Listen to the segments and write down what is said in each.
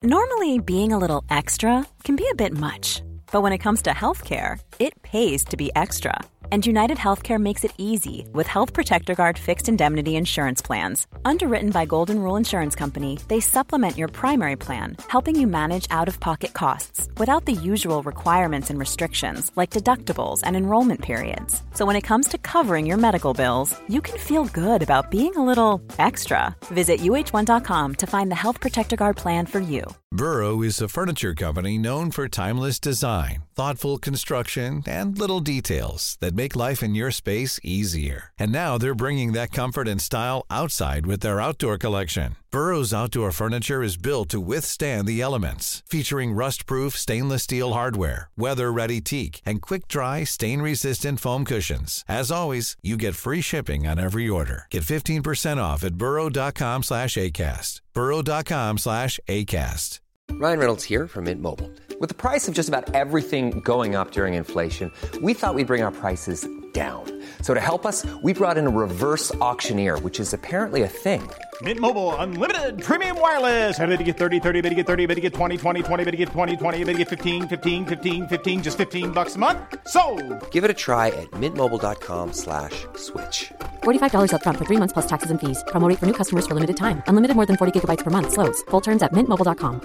Normally, being a little extra can be a bit much. But when it comes to healthcare, it pays to be extra. And United Healthcare makes it easy with Health Protector Guard fixed indemnity insurance plans. Underwritten by Golden Rule Insurance Company, they supplement your primary plan, helping you manage out-of-pocket costs without the usual requirements and restrictions like deductibles and enrollment periods. So when it comes to covering your medical bills, you can feel good about being a little extra. Visit uh1.com to find the Health Protector Guard plan for you. Burrow is a furniture company known for timeless design, thoughtful construction, and little details that make life in your space easier. And now they're bringing that comfort and style outside with their outdoor collection. Burrow's outdoor furniture is built to withstand the elements, featuring rust-proof stainless steel hardware, weather-ready teak, and quick-dry, stain-resistant foam cushions. As always, you get free shipping on every order. Get 15% off at burrow.com/ACAST. burrow.com/ACAST. Ryan Reynolds here from Mint Mobile. With the price of just about everything going up during inflation, we thought we'd bring our prices down. So to help us, we brought in a reverse auctioneer, which is apparently a thing. Mint Mobile Unlimited Premium Wireless. How to get 30, 30, how to get 30, how to get 20, 20, 20, how to get 20, 20, how to get 15, 15, 15, 15, just $15 a month? Sold! Give it a try at mintmobile.com/switch. $45 up front for 3 months plus taxes and fees. Promo rate for new customers for limited time. Unlimited more than 40 gigabytes per month. Slows full terms at mintmobile.com.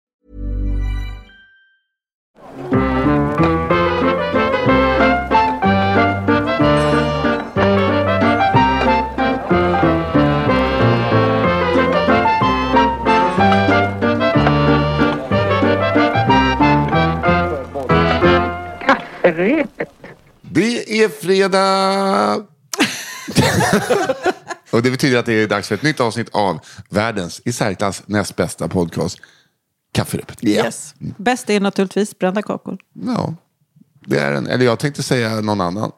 Det är fredag! Och det betyder att det är dags för ett nytt avsnitt av världens i särklass näst bästa podcast, Kafferepet. Yes. Bäst är naturligtvis brända kakor. Ja, det är en, eller jag tänkte säga någon annan.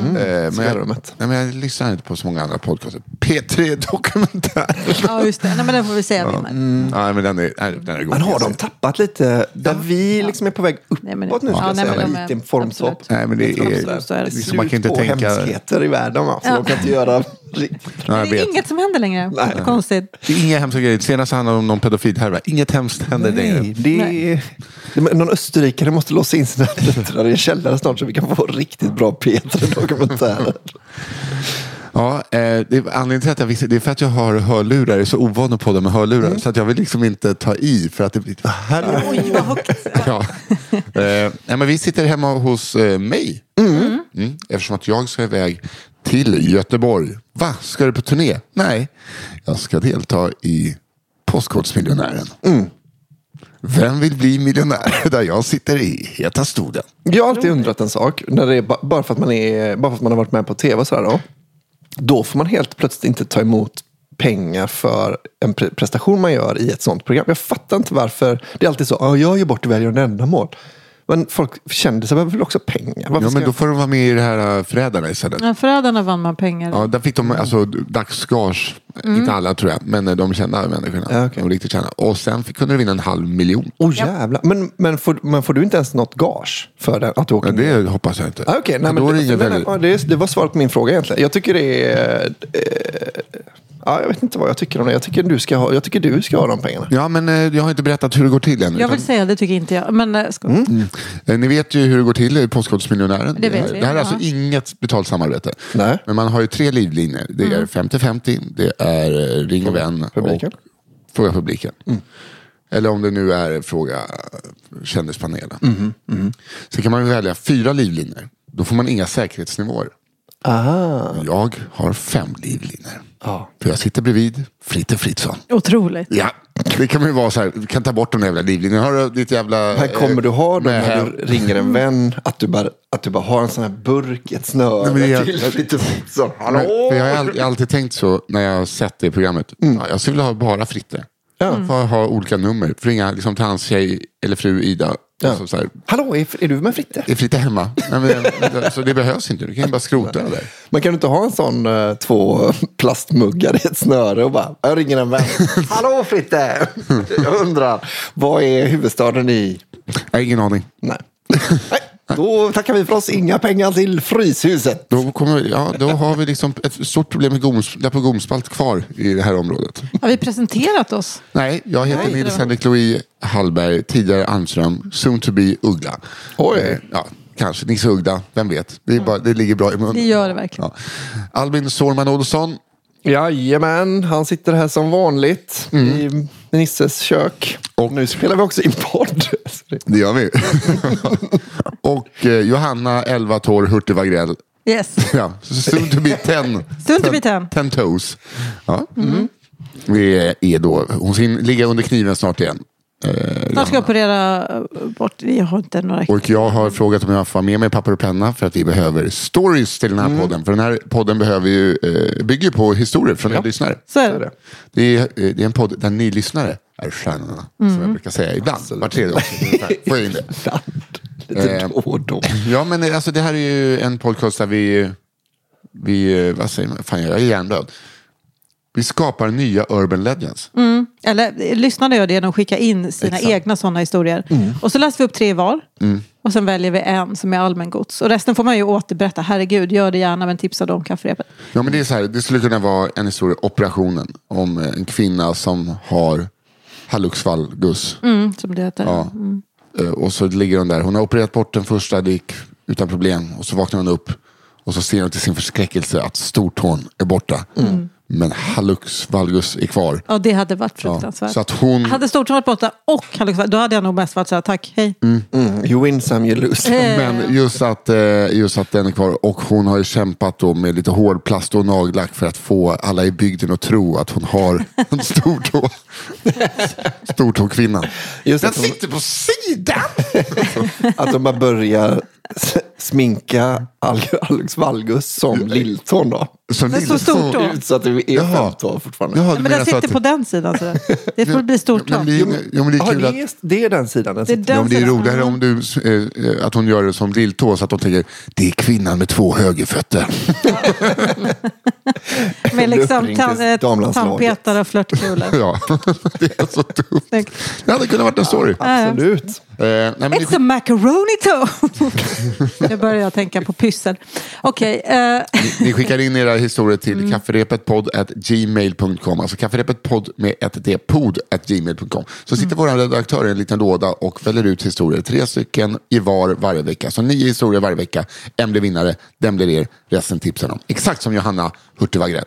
Men jag lyssnar inte på så många andra podcaster. P3 Dokumentär. Ja just det, nej, men den får vi säga. Ja, men den är god. Men har de tappat lite där vi liksom är på väg uppåt nu ska jag säga, lite en formshopp. Nej men det är liksom, man kan inte tänka hemskheter i världen va? Så de kan inte göra det är inget som händer längre. Nej. Det är konstigt. Det är inga hemska grejer. Senast handlade om någon pedofilhärva. Inget hemskt händer längre. Det är någon österrikare måste låsa in sina döttrar i en källare snart så vi kan få riktigt bra P3-dokumentärer. Ja, anledningen till att jag visste, det är för att jag har hörlurar, jag är så ovan att podda med hörlurar så att jag vill liksom inte ta i för att det blir oj vad högt. Ja. Men vi sitter hemma hos mig. Eftersom att jag ska iväg till Göteborg. Va? Ska du på turné? Nej, jag ska delta i Postkodmiljonären. Vem vill bli miljonär? Där jag sitter i heta stolen. Jag har alltid undrat en sak när det är bara för att man har varit med på tv och sådär då får man helt plötsligt inte ta emot pengar för en prestation man gör i ett sånt program. Jag fattar inte varför. Det är alltid så, jag gör bort välgörande ändamål. Men folk kände sig väl också pengar. Ja, men då får de vara med i det här Förrädarna istället. Ja, Förrädarna vann man pengar. Ja, där fick de alltså dagsgage. Inte alla tror jag, men de kända människorna. Ja, okay. De riktigt kända. Och sen kunde du vinna 500 000. Jävlar. Men får du inte ens något gage för det, att du åker? Ja, det hoppas jag inte. Okay, nej, men det var svaret på min fråga egentligen. Jag tycker det är... jag vet inte vad jag tycker om det. Jag tycker du ska ha de pengarna. Ja, men jag har inte berättat hur det går till än. Jag vill säga, det tycker inte jag. Men, Ni vet ju hur det går till i Postkodmiljonären. Det vet vi. Det här är alltså inget betalt samarbete. Nej. Men man har ju 3 livlinjer. Det är 50-50. Det är ring och vän. Publiken. Och fråga publiken. Eller om det nu är fråga kändispanelen. Så kan man ju välja 4 livlinjer. Då får man inga säkerhetsnivåer. Aha. Jag har 5 livlinjer. För jag sitter bredvid Fritte Fritzson. Otroligt. Ja, det kan man ju vara så här. Du kan ta bort de jävla livlinjerna. Har du ditt jävla... Här kommer du ha dem när du ringer en vän. Att du bara har en sån här burk, ett snöre till Fritte Fritzson. Hallå! Jag har alltid tänkt så när jag har sett det i programmet. Jag skulle vilja ha bara Fritte. För att ha olika nummer. För ringa liksom till hans tjej eller fru Ida. Ja. Så här, hallå, är du med Fritte? Är Fritte hemma? Nej, men, så det behövs inte. Du kan ju bara skrota det där. Man kan inte ha en sån 2 plastmuggar i ett snöre och bara, jag ringer en vän. Hallå Fritte! Jag undrar, vad är huvudstaden i? Jag har ingen aning. Nej. Då tackar vi för oss, inga pengar till Fryshuset. Då har vi liksom ett stort problem med på gomspalt kvar i det här området. Har vi presenterat oss? Nej, jag heter Nils Henrik Louis Hallberg, tidigare Almström, soon to be Uggla. Oj. Kanske Nisse Uggla, vem vet. Det ligger bra i munnen. Det gör det verkligen. Ja. Albin Sårman Olsson. Jajamän, han sitter här som vanligt i Nisses kök. Och nu spelar vi också in podd. Det gör vi. Och Johanna 11 Tår Hurtig Wagrell. Yes. Ja, soon to be 10. Soon to be 10. 10 toes. Ja. Vi är då, hon ska ligga under kniven snart igen. Snart ska jag operera bort. Jag har inte några. Och jag har frågat om jag får med mig papper och penna för att vi behöver stories till den här podden. För den här podden behöver ju bygger på historier från er lyssnare. Så är det. Det är en podd där ni lyssnare är stjärnorna. Som jag brukar säga ibland. Var tredje också. Får jag in det? Lite då och då. Ja, men alltså, det här är ju en podcast där vi vad säger man? Fan, jag är hjärndöd. Vi skapar nya urban legends. Eller lyssnarna gör det, de skickar in sina egna sådana historier. Och så läser vi upp 3 var. Och sen väljer vi en som är allmängods. Och resten får man ju återberätta. Herregud, gör det gärna, men tipsa dem kafferepet. Ja, men det är så här, det skulle kunna vara en historia, operationen. Om en kvinna som har hallux valgus. Som det heter. Ja. Och så ligger hon där. Hon har opererat bort den första, det gick utan problem. Och så vaknar hon upp. Och så ser hon till sin förskräckelse att stortån är borta. Men hallux valgus är kvar. Ja, det hade varit fruktansvärt. Så att hon... Hade stortån varit borta och hallux valgus, då hade jag nog mest varit så här, tack, hej. You win some, you lose. Men just att den är kvar. Och hon har ju kämpat då med lite hårdplast och nagellack för att få alla i bygden att tro att hon har en stortå. Stortåkvinnan. Den sitter på sidan! Att de bara börjar sminka Alex Valgus som lilltån då. Som det är så stort då. Så att det är 15 fortfarande. Jaha, Men den sitter på den sidan. Så det får bli stort. Men det är kul att... Det är den sidan. Det är roligare om du, att hon gör det som lilltå så att de tänker, det är kvinnan med 2 högerfötter. Med liksom tandpetare och flörtkulor. Ja, det är så dumt. Det hade kunnat varit en story. Absolut. It's a macaroni toe. Nu börjar jag tänka på pyssel. Okej. Ni skickar in era historier till kafferepetpodd@gmail.com. Alltså kafferepetpodd med ett d-pod@gmail.com. Så sitter vår redaktör i en liten låda och väljer ut historier. 3 stycken i varje vecka. Så 9 historier varje vecka. En blir vinnare, den blir er. Resten tipsar om. Exakt som Johanna Hurtig Wagrell.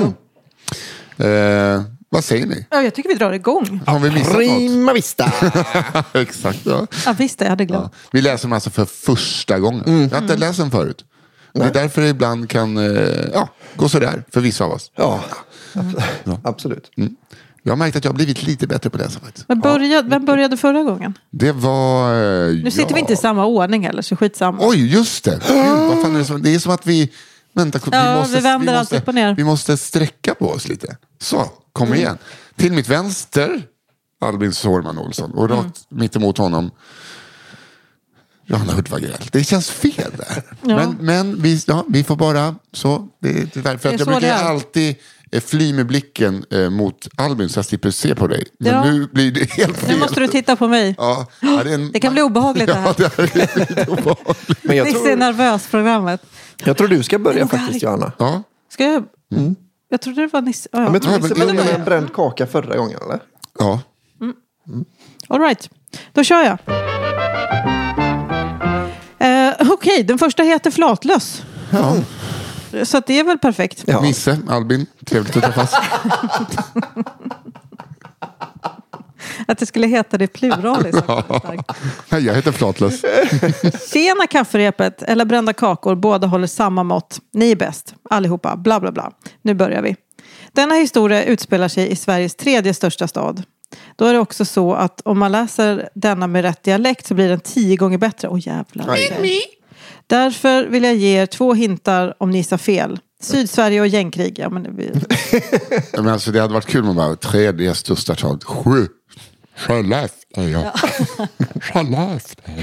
Vad säger ni? Ja, jag tycker vi drar igång. Har vi missat Prima vista. Exakt, ja. Ja, visst, jag hade glömt. Ja. Vi läser dem alltså för första gången. Jag har inte läst dem förut. Det är därför det ibland kan gå sådär för vissa av oss. Ja. Absolut. Jag har märkt att jag har blivit lite bättre på det faktiskt. Men vem började förra gången? Det var... Nu sitter vi inte i samma ordning heller, så skitsamma. Oj, just det. Gud, vad fan är det, det är som att vi... Vänta, vi vänder allt upp och ner. Vi måste sträcka på oss lite. Så, kom igen. Till mitt vänster, Albin Sårman Olsson. Och rakt mitt emot honom, Johanna Hurtig Wagrell. Det känns fel där. Ja. Men vi får bara... Så, det är för att jag brukar alltid fly med blicken mot Albin så jag slipper se på dig. Men nu blir det helt fel. Nu måste du titta på mig. Ja, det kan bli obehagligt det här. Ja, det är lite obehagligt. Men jag tror... är nervös programmet. Jag tror du ska börja faktiskt, Johanna. Ja. Ska jag? Jag trodde det var Nisse. Men jag tror Nisse började med en bränd kaka förra gången, eller? Ja. All right. Då kör jag. Okej, den första heter Flatlös. Ja. Så att det är väl perfekt. Ja. Nisse, Albin, trevligt att träffas. Att det skulle heta det pluralis. Hej, jag heter Flatlös. Tjena kafferepet eller brända kakor, båda håller samma mått. Ni är bäst, allihopa, bla bla bla. Nu börjar vi. Denna historia utspelar sig i Sveriges 3:e största stad. Då är det också så att om man läser denna med rätt dialekt så blir den 10 gånger bättre. Åh jävlar. Därför vill jag ge er 2 hintar om ni gissar fel. Sydsverige och gängkrig. Ja, men alltså, det hade varit kul om man bara 3:e största stad. Skellefteå. Ja. Skellefteå.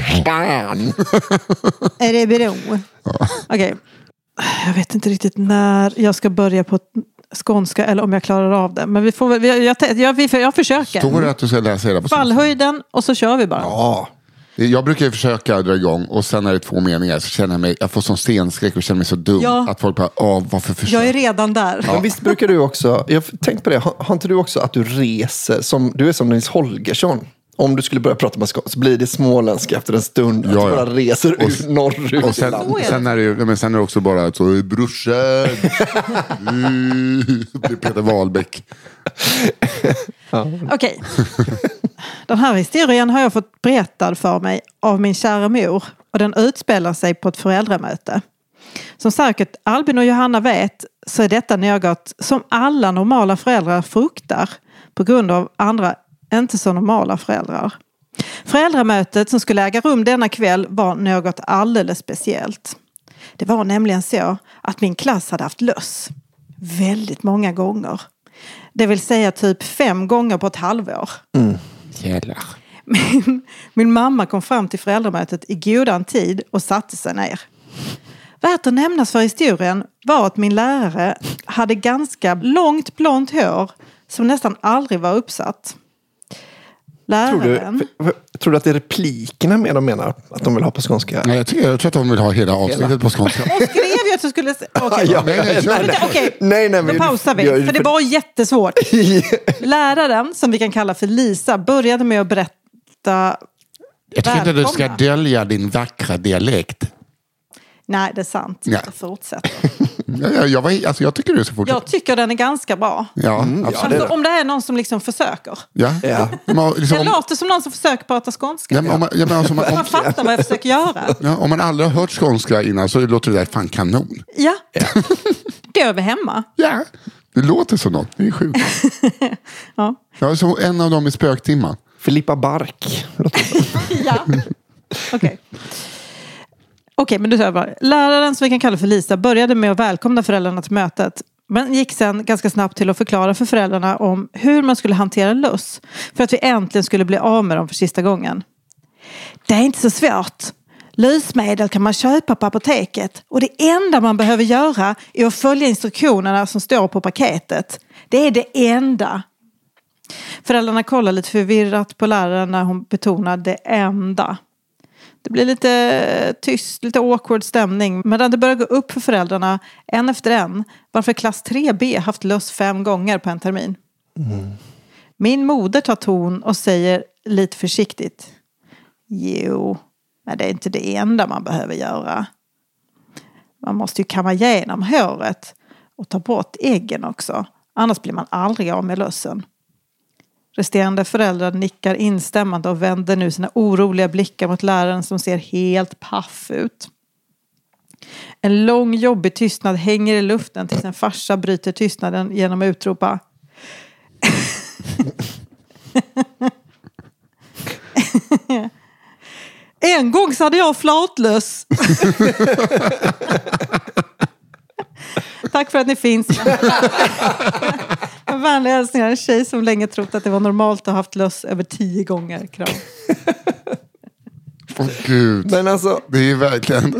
Är det bero? Okej. Jag vet inte riktigt när jag ska börja på skånska eller om jag klarar av det. Men vi får väl, jag försöker. Står det att du ska läsa hela på fallhöjden och så kör vi bara. Ja. Jag brukar ju försöka dra igång och sen är det 2 meningar så känner jag mig, jag får sån scenskräck och känner mig så dum. Ja. Att folk bara, varför försöka? Jag är redan där. Men visst brukar du också, jag tänkte på det, har inte du också att du reser, du är som Nils Holgersson. Om du skulle börja prata med skånska så blir det småländska efter en stund. Att du bara reser norrut. Och sen är det också bara så, brorsan. Det blir Peter Wahlbeck. Okej. Den här historien har jag fått berättad för mig av min kära mor. Och den utspelar sig på ett föräldramöte. Som säkert Albin och Johanna vet så är detta något som alla normala föräldrar fruktar. På grund av andra inte så normala föräldrar. Föräldramötet som skulle äga rum denna kväll var något alldeles speciellt. Det var nämligen så att min klass hade haft löss. Väldigt många gånger. Det vill säga typ 5 gånger på ett halvår. Jävlar. Min mamma kom fram till föräldramötet i godan tid och satte sig ner. Värt att nämnas för historien var att min lärare hade ganska långt blont hår som nästan aldrig var uppsatt. Tror du att det är replikerna med de menar att de vill ha på skånska? Nej, jag tror att de vill ha hela avsnittet på skånska. Och skrev ju att du skulle... Nej, då pausar vi. För det var jättesvårt. Läraren, som vi kan kalla för Lisa, började med att berätta... Jag tycker inte du ska dölja din vackra dialekt. Nej, det är sant. Ja. Jag fortsätter. Jag tycker du ska fortsätta. Jag tycker den är ganska bra. Ja, absolut. Alltså, om det är någon som liksom försöker. Ja. Det låter som någon som försöker prata skånska. Ja, man fattar vad jag försöker göra. Ja, om man aldrig har hört skånska innan så låter det där fan kanon. Ja. Då är vi hemma. Ja, det låter som något. Det är sjukt. Ja. Jag är som en av dem i Spöktimman. Filippa Bark. Ja. Okej, men du säger bara. Läraren, som vi kan kalla för Lisa, började med att välkomna föräldrarna till mötet. Men gick sen ganska snabbt till att förklara för föräldrarna om hur man skulle hantera löss. För att vi äntligen skulle bli av med dem för sista gången. Det är inte så svårt. Lösmedel kan man köpa på apoteket. Och det enda man behöver göra är att följa instruktionerna som står på paketet. Det är det enda. Föräldrarna kollar lite förvirrat på läraren när hon betonar det enda. Det blir lite tyst, lite awkward stämning. Men det börjar gå upp för föräldrarna en efter en. Varför klass 3B haft löss 5 gånger på en termin. Min moder tar ton och säger lite försiktigt. Jo, men det är inte det enda man behöver göra. Man måste ju kamma igenom håret och ta bort äggen också. Annars blir man aldrig av med lössen. Resterande föräldrar nickar instämmande och vänder nu sina oroliga blickar mot läraren som ser helt paff ut. En lång jobbig tystnad hänger i luften tills en farsa bryter tystnaden genom att utropa. En gång så hade jag flatlös. Tack för att ni finns. En vänlig hälsning är en tjej som länge trott att det var normalt att ha haft löss över 10 gånger. Kram. Gud. Men alltså... Det är verkligen...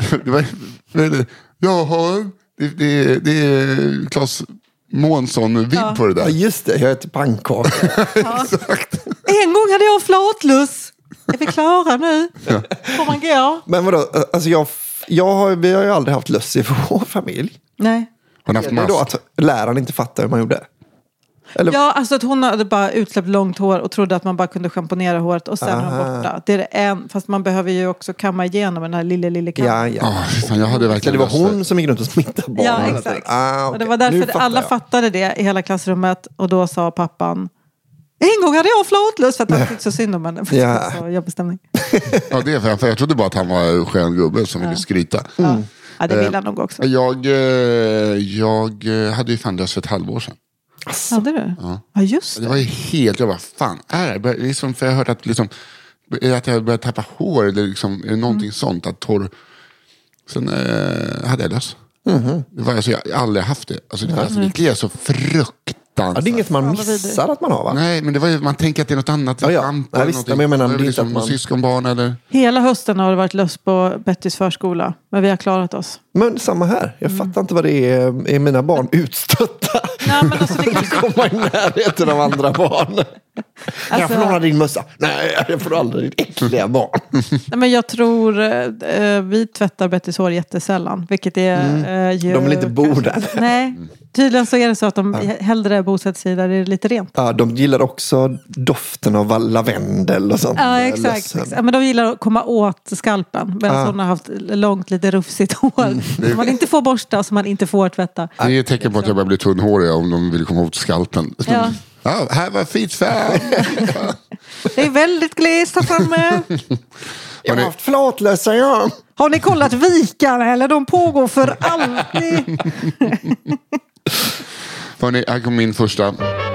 Det är Claes Månsson-vibb på det där. Ja, just det. Jag äter pannkaka. Exakt. En gång hade jag flatlöss. Är vi klara nu? Får man gå? Men vadå? Alltså vi har ju aldrig haft löss i vår familj. Nej. Hon har haft Är det då att läraren inte fattar hur man gjorde? Eller? Ja, alltså att hon hade bara utsläppt långt hår och trodde att man bara kunde schamponera håret och sen var borta. Det är det fast man behöver ju också kamma igenom den här lille kammen. Ja. Jag hade verkligen det var hon som gick runt och smittade barn. Ja, exakt. Okay. Och det var därför alla fattade det i hela klassrummet. Och då sa pappan, en gång hade jag flatlös för att han tyckte så synd om henne. Ja. Så jobbig stämning. Ja, det är för jag trodde bara att han var en skön gubbe som ville skryta. Ja, det vill han nog också. Jag hade ju fan lös för ett halvår sedan. Hade du? Ja, just det. Det var ju helt, jag bara, fan är det? Liksom, för jag har hört att, liksom, att jag började tappa hår eller liksom, är det någonting sånt att sen hade jag lös. Det var, alltså, jag har aldrig haft det. Alltså, det kliar så fruktansvärt. Ja, det är inget man missar att man har, va? Nej, men det var ju, man tänker att det är något annat. Ja, visst, men jag menar det är inte att man... syskonbarn eller... Hela hösten har det varit löss på Bettys förskola. Men vi har klarat oss. Men samma här. Jag fattar inte vad det är mina barn utstötta. Nej, men alltså, det komma i närheten av andra barn. Jag får låna din mössa. Nej, jag får aldrig ditt äckliga barn. Nej, men jag tror vi tvättar Bettys hår jättesällan. Vilket är ju... De vill inte bo där. Nej, tydligen så är det så att de hellre bosätter sig där det är lite rent. Ja, de gillar också doften av lavendel och sånt. Ja, exakt. Ja, men de gillar att komma åt skalpen. Medan hon har haft långt, lite rufsigt hår. Som man inte får borsta och som man inte får tvätta. Det är ett tecken på att jag börjar bli tunnhårig om de vill komma åt skalpen. Ja. Ja, här var fint färg. Det är väldigt glest här framme. Jag har haft flatlösa, ja. Har ni kollat vikarna eller? De pågår för alltid. Hörrni, här kommer min första.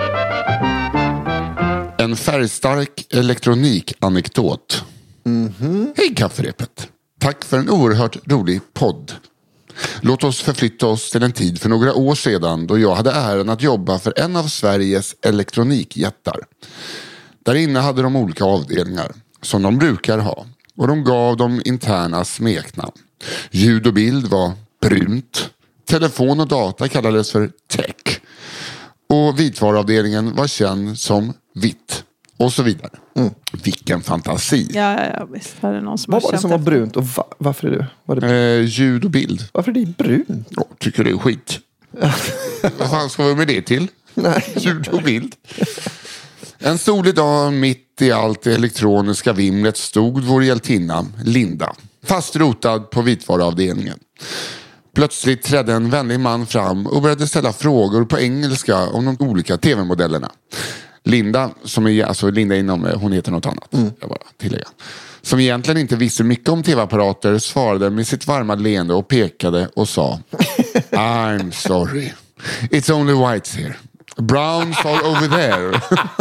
En färgstark elektronikanekdot. Hej kafferepet. Tack för en oerhört rolig podd. Låt oss förflytta oss till en tid för några år sedan då jag hade äran att jobba för en av Sveriges elektronikjättar. Där inne hade de olika avdelningar som de brukar ha och de gav de interna smeknamn. Ljud och bild var brunt, telefon och data kallades för tech och vitvaruavdelningen var känd som vitt och så vidare. Vilken fantasi. Ja, visst. Här är någon som Vad har var det som var brunt och varför är du? Var det... Ljud och bild. Varför är det brunt? Jag tycker det är skit. Vad fan ska vi med det till? Nej. Ljud och bild. En solig dag mitt i allt det elektroniska vimlet stod vår hjältinna Linda fast rotad på vitvaruavdelningen. Plötsligt trädde en vänlig man fram och började ställa frågor på engelska om de olika tv-modellerna. Linda, som är alltså Linda inom, hon heter något annat. Jag bara tillägga. Som egentligen inte visste mycket om tv-apparater svarade med sitt varma leende och pekade och sa I'm sorry. It's only whites here. Browns all over there.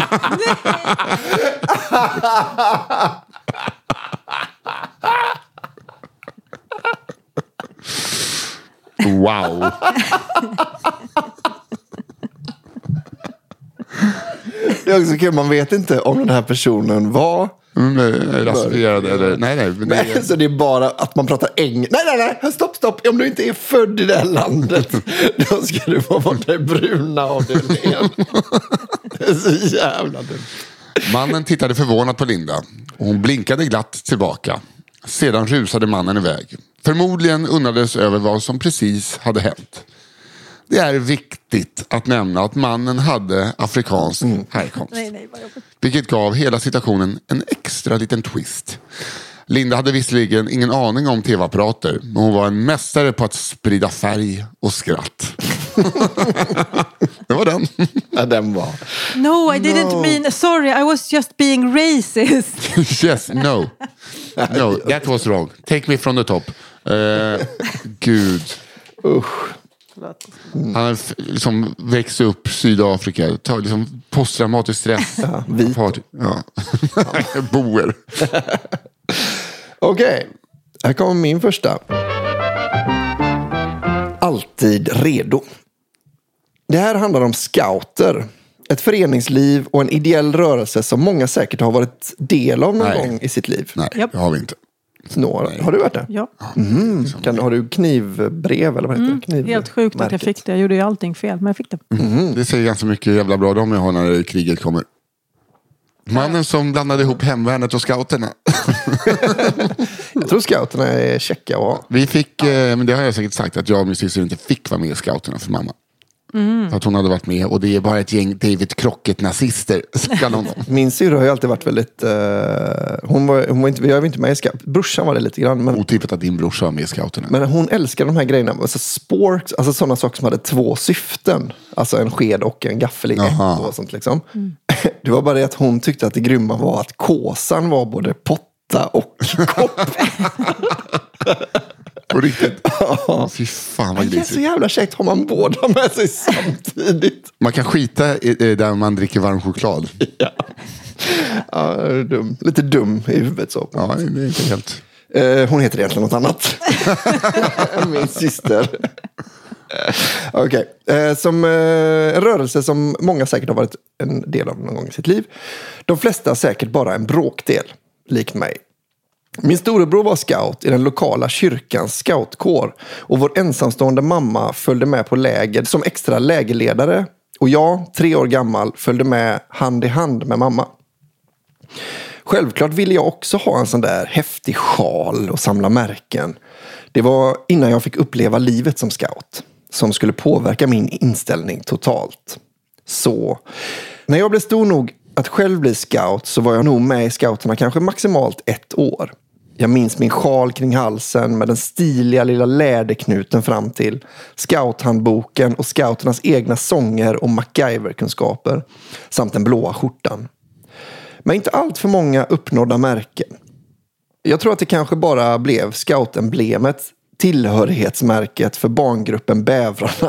Wow. Det är också kul, man vet inte om den här personen var rasifierad eller nej. Så det är bara att man pratar engelska. Nej, stopp. Om du inte är född i det här landet då ska du vara borta i bruna avdelningen. Det är så jävla dumt. Mannen tittade förvånat på Linda och hon blinkade glatt tillbaka. Sedan rusade mannen iväg. Förmodligen undrades över vad som precis hade hänt. Det är viktigt att nämna att mannen hade afrikansk härkomst. Vilket gav hela situationen en extra liten twist. Linda hade visserligen ingen aning om tv-apparater, men hon var en mästare på att sprida färg och skratt. Det var den. Ja, den var. No, I didn't mean... Sorry, I was just being racist. Yes, no, that was wrong. Take me from the top. Gud. Usch. Han liksom växte upp i Sydafrika. Tar liksom posttraumatisk stress. Ja, vit. Boer. Okej, här kommer min första. Alltid redo. Det här handlar om scouter. Ett föreningsliv och en ideell rörelse som många säkert har varit del av någon gång i sitt liv. Nej, det har vi inte. Några. Har du varit det? Ja. Har du knivbrev eller vad heter det? Helt sjukt att jag fick det. Jag gjorde ju allting fel, men jag fick det. Det säger ganska mycket jävla bra om jag har när kriget kommer. Mannen som blandade ihop hemvärnet och scouterna. Jag tror scouterna är checka och... Vi fick, men det har jag säkert sagt, att jag och min syster inte fick vara med i scouterna för mamma. För att hon hade varit med och det är bara ett gäng David Crockett-nazister. Min syrra har ju alltid varit väldigt... Hon var inte, jag var inte med i scout. Brorsan var det lite grann. Men, otippat att din brorsa var med i scouterna. Men hon älskar de här grejerna. Alltså sporks, alltså sådana saker som hade två syften. Alltså en sked och en gaffel i ett och sånt liksom. Det var bara det att hon tyckte att det grymma var att kåsan var både potta och kopp. På riktigt. Fy fan vad Det är grisigt. så jävla käckt har man båda med sig samtidigt. Man kan skita i där man dricker varm choklad. Ja, dum. Lite dum i huvudet så. Ja, det är inte helt... Hon heter egentligen något annat. Min syster. Okej. Som en rörelse som många säkert har varit en del av någon gång i sitt liv. De flesta säkert bara en bråkdel, likt mig. Min storebror var scout i den lokala kyrkans scoutkår och vår ensamstående mamma följde med på läger som extra lägerledare Och jag, 3 år gammal, följde med hand i hand med mamma. Självklart ville jag också ha en sån där häftig sjal och samla märken. Det var innan jag fick uppleva livet som scout, som skulle påverka min inställning totalt. Så, när jag blev stor nog att själv bli scout så var jag nog med i scouterna kanske maximalt 1 år. Jag minns min sjal kring halsen med den stiliga lilla läderknuten fram till, scouthandboken och scouternas egna sånger och MacGyver-kunskaper samt den blåa skjortan. Men inte allt för många uppnådda märken. Jag tror att det kanske bara blev scoutemblemet, tillhörighetsmärket för barngruppen Bävrarna.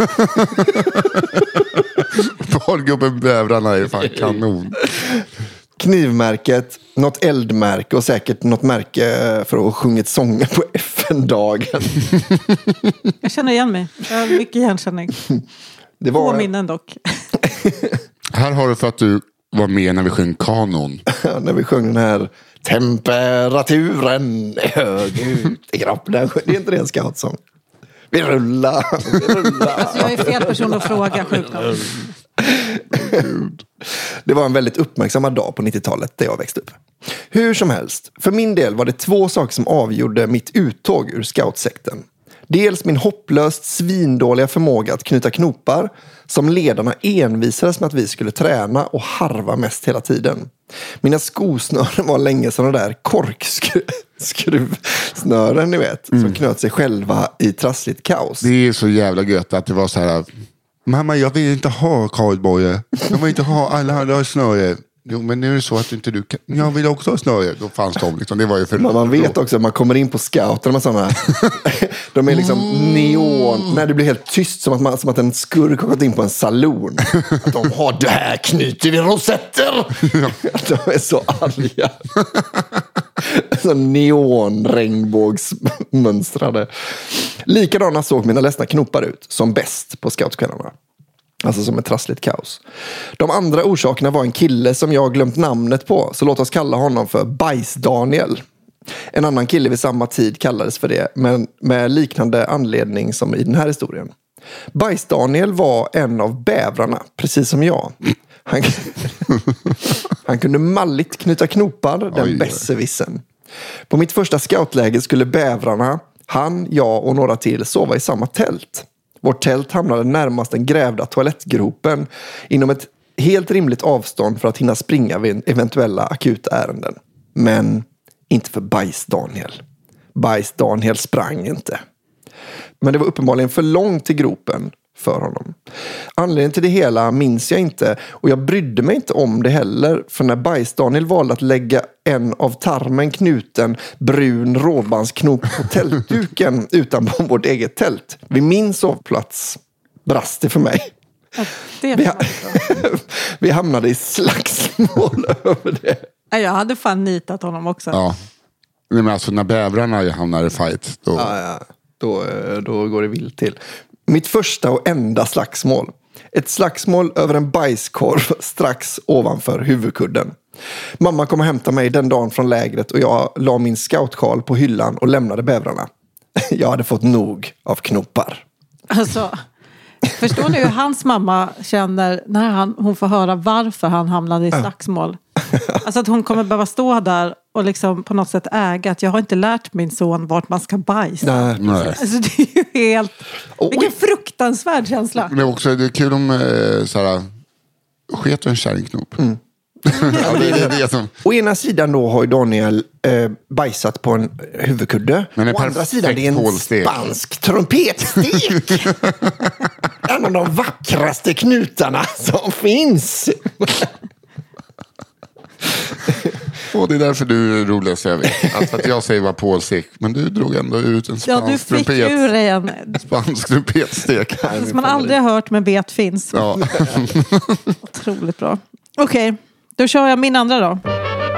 Barngruppen Bävrarna är fan kanon. Knivmärket, något eldmärke och säkert något märke för att ha sjungit sånger på FN-dagen. Jag känner igen mig. Jag har mycket igenkänning. Det var... Få minnen dock. Här har du för att du var med när vi sjöng kanon. När vi sjöng den här temperaturen är hög ut i kroppen. Det är inte det en scoutsång. Vi rullar. Alltså jag är fel person att fråga sjukt. Det var en väldigt uppmärksammad dag på 90-talet där jag växte upp. Hur som helst, för min del var det 2 saker som avgjorde mitt uttåg ur scoutsekten. Dels min hopplöst svindåliga förmåga att knyta knopar som ledarna envisades med att vi skulle träna och harva mest hela tiden. Mina skosnören var länge sådana där korkskruvsnören, ni vet, som knöt sig själva i trassligt kaos. Det är så jävla gött att det var så här: mamma, jag vill inte ha kardborre. Jag vill inte ha alla andra snöre. Jo, men nu är det så att inte du kan. Jag vill också ha snöre. Då fanns de liksom. Det var ju för... Men man vet också att man kommer in på scouterna med sådana. De är liksom neon. När det blir helt tyst som att en skurk har gått in på en saloon. Att de har det här knyter vi rosetter. De är så arga. Så neon regnbågsmönstrade. Likadana såg mina ledsna knopar ut som bäst på scoutkvällarna. Alltså som ett trassligt kaos. De andra orsakerna var en kille som jag glömt namnet på. Så låt oss kalla honom för Bajs-Daniel. En annan kille vid samma tid kallades för det. Men med liknande anledning som i den här historien. Bajs-Daniel var en av bävrarna. Precis som jag. Han kunde malligt knyta knopar. Den besserwissen. På mitt första scoutläge skulle bävrarna, han, jag och några till sova i samma tält. Vårt tält hamnade närmast den grävda toalettgropen inom ett helt rimligt avstånd för att hinna springa vid eventuella akuta ärenden. Men inte för Bajs-Daniel. Bajs-Daniel sprang inte. Men det var uppenbarligen för långt till gropen för honom. Anledningen till det hela minns jag inte och jag brydde mig inte om det heller, för när Bajs-Daniel valde att lägga en av tarmen knuten brun råbandsknop på tältduken utanpå vårt eget tält. Vid min sovplats brast det för mig. Vi hamnade i slagsmål över det. Jag hade fan nitat honom också. Ja. Men alltså när bävrarna hamnar i fight då... Då går det vilt till. Mitt första och enda slagsmål. Ett slagsmål över en bajskorv strax ovanför huvudkudden. Mamma kom och hämtade mig den dagen från lägret och jag la min scoutsjal på hyllan och lämnade bävrarna. Jag hade fått nog av knopar. Alltså, förstår ni hur hans mamma känner när hon får höra varför han hamnade i slagsmål? Alltså att hon kommer behöva stå där och liksom på något sätt äga att jag har inte lärt min son vart man ska bajsa. Nej. Alltså det är ju helt... Vilken fruktansvärd känsla. Men också det är kul om såhär, sket en kärringknop. Ja, det är det som... Å ena sidan då har ju Daniel bajsat på en huvudkudde. Men å andra sidan det är en spansk trumpetstek. En av de vackraste knutarna som finns. Och det är därför du är roligast jag vet. Alltså att jag säger var pålsik. Men du drog ändå ut en spansk trumpet. Ja, du fick ur dig en spansk trumpetstek. Som man aldrig har hört men vet finns. Ja. Otroligt bra. Okej, då kör jag min andra då.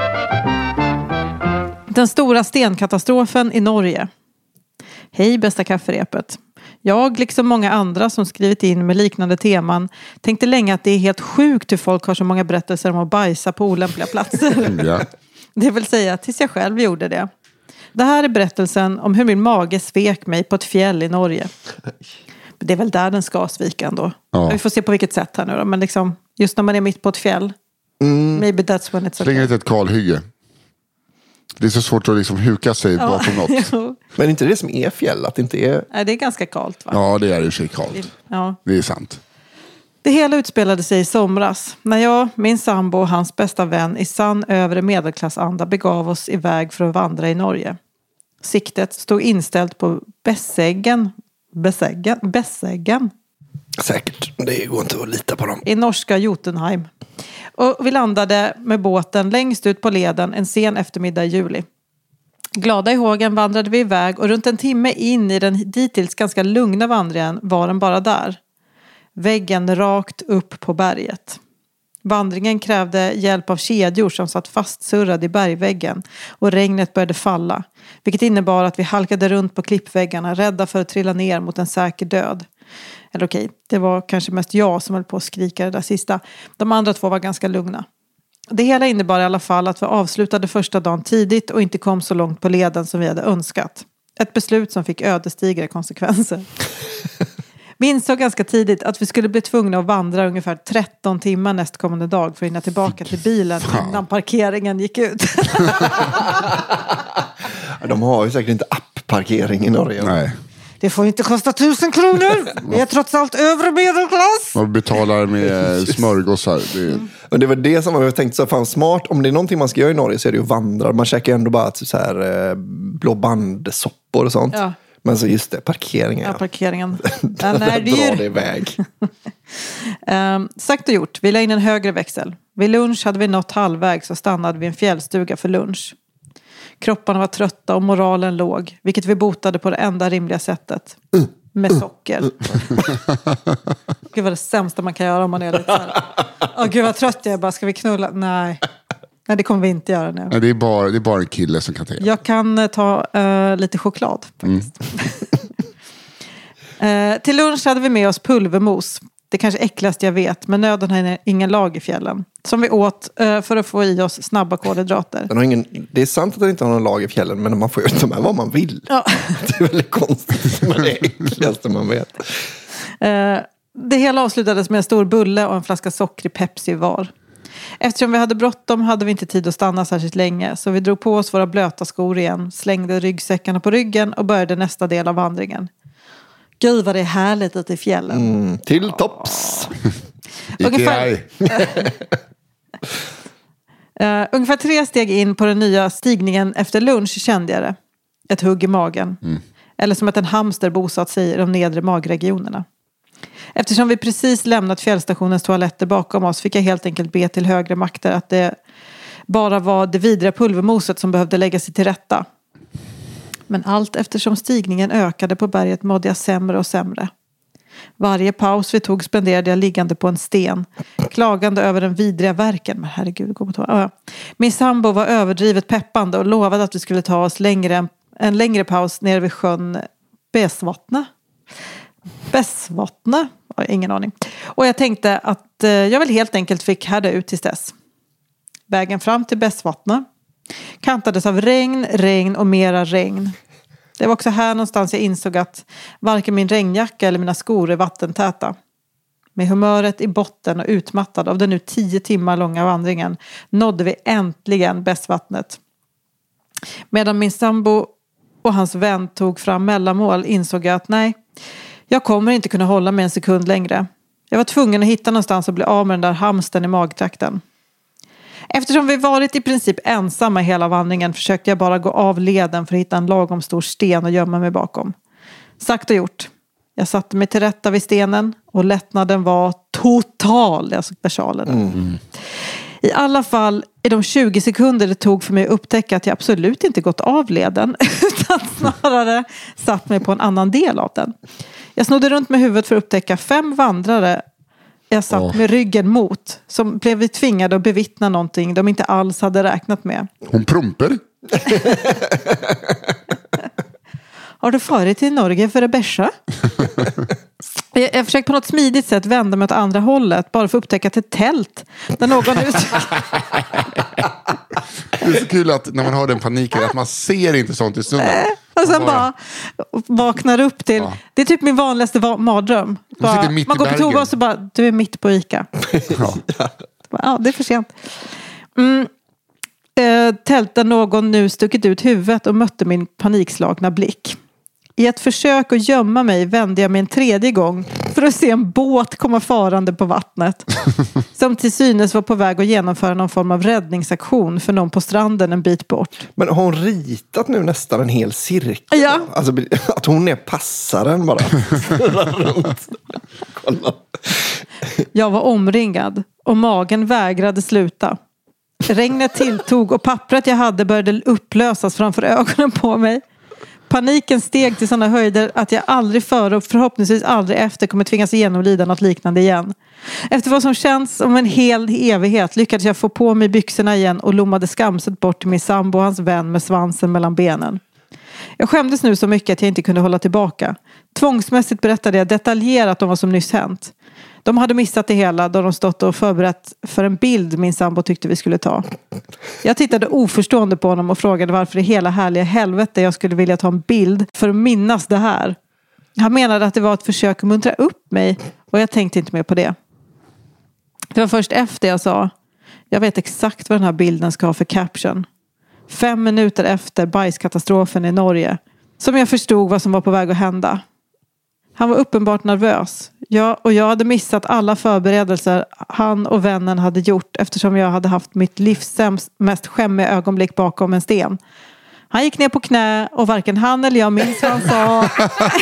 Den stora stenkatastrofen i Norge. Hej bästa kafferepet. Jag, liksom många andra som skrivit in med liknande teman, tänkte länge att det är helt sjukt hur folk har så många berättelser om att bajsa på olämpliga platser. Ja. Det vill säga tills jag själv gjorde det. Det här är berättelsen om hur min mage svek mig på ett fjäll i Norge. Det är väl där den ska svika ändå. Ja. Vi får se på vilket sätt här nu då. Men liksom, just när man är mitt på ett fjäll. Maybe that's when it's Släng okay. inte ett kalhygge. Det är så svårt att liksom huka sig bakom något. Jo. Men är inte det som är fjäll? Att det inte är... Nej, det är ganska kallt va? Ja, det är ju sig kallt. Ja. Det är sant. Det hela utspelade sig i somras. När jag, min sambo och hans bästa vän i sann övre medelklassanda begav oss iväg för att vandra i Norge. Siktet stod inställt på Besseggen. Säkert. Det går inte att lita på dem. I norska Jotunheim. Och vi landade med båten längst ut på leden en sen eftermiddag i juli. Glada i hågen vandrade vi iväg och runt en timme in i den dittills ganska lugna vandringen var den bara där. Väggen rakt upp på berget. Vandringen krävde hjälp av kedjor som satt fastsurrade i bergväggen och regnet började falla. Vilket innebar att vi halkade runt på klippväggarna rädda för att trilla ner mot en säker död. Eller okej, det var kanske mest jag som höll på att skrika det där sista. De andra två var ganska lugna. Det hela innebar i alla fall att vi avslutade första dagen tidigt och inte kom så långt på leden som vi hade önskat. Ett beslut som fick ödesdigra konsekvenser. Vi insåg ganska tidigt att vi skulle bli tvungna att vandra ungefär 13 timmar nästkommande dag för att hinna tillbaka till bilen innan parkeringen gick ut. De har ju säkert inte appparkering i Norge. Nej. Det får inte kosta 1000 kronor. Vi är trots allt övre medelklass. Man betalar med smörgåsar. Och det var det som jag tänkte så fan smart. Om det är någonting man ska göra i Norge så är det ju att vandra. Man käkar ändå bara så här blå bandsoppor och sånt. Ja. Men så just det, parkeringen. Ja, parkeringen. Den är drar det iväg. Sagt och gjort, vi la in en högre växel. Vid lunch hade vi nått halvvägs och stannade vid en fjällstuga för lunch. Kropparna var trötta och moralen låg, vilket vi botade på det enda rimliga sättet. Med socker. Gud vad det sämsta man kan göra om man är lite så här. Åh gud vad trött jag är, bara ska vi knulla? Nej, det kommer vi inte göra nu. Nej, det är bara en kille som kan ta. Jag kan ta lite choklad faktiskt. Till lunch hade vi med oss pulvermos. Det kanske äckligaste jag vet, men nöden har ingen lag i fjällen. Som vi åt för att få i oss snabba kolhydrater. Den har det är sant att den inte har någon lag i fjällen, men man får ju ta med vad man vill. Ja. Det är väldigt konstigt, men det är äckligaste man vet. Det hela avslutades med en stor bulle och en flaska socker i Pepsi var. Eftersom vi hade bråttom hade vi inte tid att stanna särskilt länge, så vi drog på oss våra blöta skor igen, slängde ryggsäckarna på ryggen och började nästa del av vandringen. Gud vad det är härligt ute i fjällen. Till topps. Ungefär 3 steg in på den nya stigningen efter lunch kände jag det. Ett hugg i magen. Eller som att en hamster bosatt sig i de nedre magregionerna. Eftersom vi precis lämnat fjällstationens toaletter bakom oss fick jag helt enkelt be till högre makter att det bara var det vidriga pulvermoset som behövde lägga sig till rätta. Men allt eftersom stigningen ökade på berget mådde jag sämre och sämre. Varje paus vi tog spenderade jag liggande på en sten, klagande över den vidriga värken. Men herregud, gå på toa. Min sambo var överdrivet peppande och lovade att vi skulle ta oss en längre paus nere vid sjön Bessvattna. Jag har ingen aning. Och jag tänkte att jag väl helt enkelt fick härda ut tills dess. Vägen fram till Bessvattna kantades av regn och mera regn. Det var också här någonstans jag insåg att varken min regnjacka eller mina skor är vattentäta. Med humöret i botten och utmattad av den nu 10 timmar långa vandringen nådde vi äntligen Bessvattnet. Medan min sambo och hans vän tog fram mellanmål insåg jag att nej, jag kommer inte kunna hålla mig en sekund längre. Jag var tvungen att hitta någonstans och bli av med den där hamsten i magtrakten. Eftersom vi varit i princip ensamma hela vandringen försökte jag bara gå av leden för att hitta en lagom stor sten och gömma mig bakom. Sagt och gjort. Jag satte mig till rätta vid stenen och lättnaden var total. Jag såg versalen. I alla fall i de 20 sekunder det tog för mig att upptäcka att jag absolut inte gått av leden utan snarare satt mig på en annan del av den. Jag snodde runt med huvudet för att upptäcka 5 vandrare jag satt med ryggen mot, som blev tvingade att bevittna någonting de inte alls hade räknat med. Hon promper. Har du farit till Norge för att bärsa? Jag försökte på något smidigt sätt vända mig åt andra hållet, bara för att upptäcka ett tält där någon Det är så kul att när man har den paniken att man ser inte sånt i stunden. Och sen bara vaknar upp till... Ja. Det är typ min vanligaste mardröm. Man går på toa och så bara, du är mitt på Ica. Ja, det är för sent. Tältar någon nu stuckit ut huvudet och mötte min panikslagna blick. I ett försök att gömma mig vände jag mig en tredje gång för att se en båt komma farande på vattnet. Som till synes var på väg att genomföra någon form av räddningsaktion för någon på stranden en bit bort. Men har hon ritat nu nästan en hel cirkel? Ja. Alltså att hon är passaren bara. Kolla. Jag var omringad och magen vägrade sluta. Regnet tilltog och pappret jag hade började upplösas framför ögonen på mig. Paniken steg till sådana höjder att jag aldrig före och förhoppningsvis aldrig efter kommer tvingas genomlida något liknande igen. Efter vad som känns som en hel evighet lyckades jag få på mig byxorna igen och lommade skamset bort till min sambo och hans vän med svansen mellan benen. Jag skämdes nu så mycket att jag inte kunde hålla tillbaka. Tvångsmässigt berättade jag detaljerat om vad som nyss hänt. De hade missat det hela då de stått och förberett för en bild min sambo tyckte vi skulle ta. Jag tittade oförstående på honom och frågade varför i hela härliga helvete jag skulle vilja ta en bild för att minnas det här. Han menade att det var ett försök att muntra upp mig och jag tänkte inte mer på det. Det var först efter jag sa, jag vet exakt vad den här bilden ska ha för caption. 5 minuter efter bajskatastrofen i Norge som jag förstod vad som var på väg att hända. Han var uppenbart nervös. Jag hade missat alla förberedelser han och vännen hade gjort eftersom jag hade haft mitt livs mest skämmiga ögonblick bakom en sten. Han gick ner på knä och varken han eller jag minns vad han sa.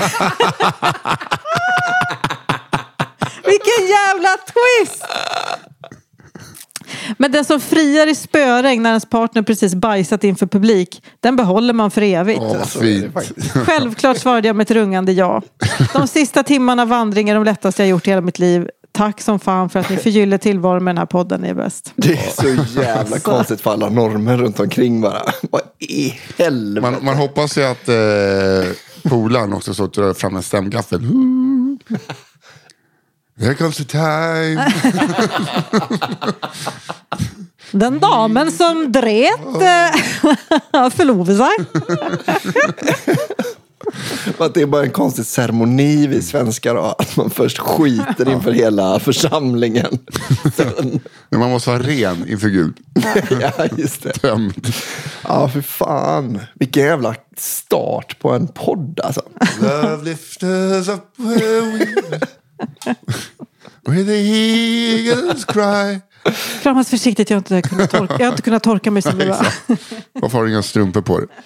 Vilken jävla twist! Men den som friar i spöregn när ens partner precis bajsat inför publik, den behåller man för evigt. Självklart svarade jag med ett rungande ja. De sista timmarna vandring är de lättaste jag gjort i hela mitt liv. Tack som fan för att ni förgyller tillvaron med den här podden, ni är bäst. Det är så jävla konstigt för alla normer runt omkring bara. Vad i helvete? Man hoppas ju att polaren också så drar fram en stämgaffel. Here comes the time. Den damen som dret förlovade sig. Att det är bara en konstig ceremoni vi svenskar har. Att man först skiter inför hela församlingen. Men man måste vara ren inför Gud. Ja, just det. Tömd. Ja, för fan. Vilken jävla start på en podd alltså. Love lifters up where the eagles cry. Kramas försiktigt, jag har inte kunnat torka mig så bra. Varför har du inga strumpor på dig?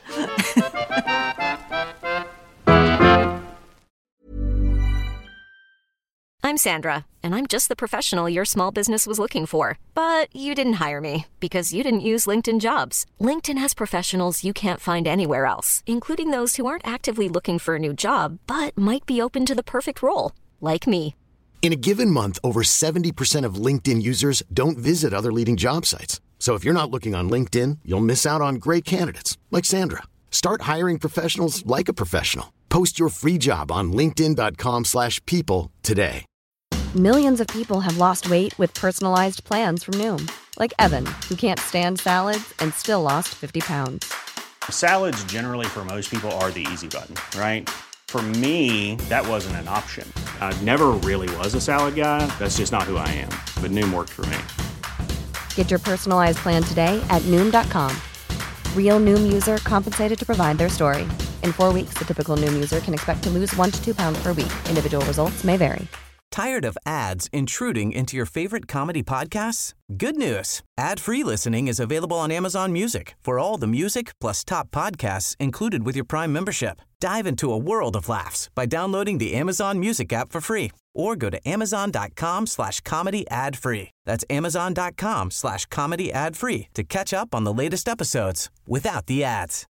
I'm Sandra, and I'm just the professional your small business was looking for. But you didn't hire me because you didn't use LinkedIn Jobs. LinkedIn has professionals you can't find anywhere else, including those who aren't actively looking for a new job, but might be open to the perfect role, like me. In a given month, over 70% of LinkedIn users don't visit other leading job sites. So if you're not looking on LinkedIn, you'll miss out on great candidates like Sandra. Start hiring professionals like a professional. Post your free job on linkedin.com/people today. Millions of people have lost weight with personalized plans from Noom. Like Evan, who can't stand salads and still lost 50 pounds. Salads generally for most people are the easy button, right? For me, that wasn't an option. I never really was a salad guy. That's just not who I am. But Noom worked for me. Get your personalized plan today at Noom.com. Real Noom user compensated to provide their story. In 4 weeks, the typical Noom user can expect to lose 1 to 2 pounds per week. Individual results may vary. Tired of ads intruding into your favorite comedy podcasts? Good news. Ad-free listening is available on Amazon Music for all the music plus top podcasts included with your Prime membership. Dive into a world of laughs by downloading the Amazon Music app for free or go to amazon.com/comedy ad-free. That's amazon.com/comedy ad-free to catch up on the latest episodes without the ads.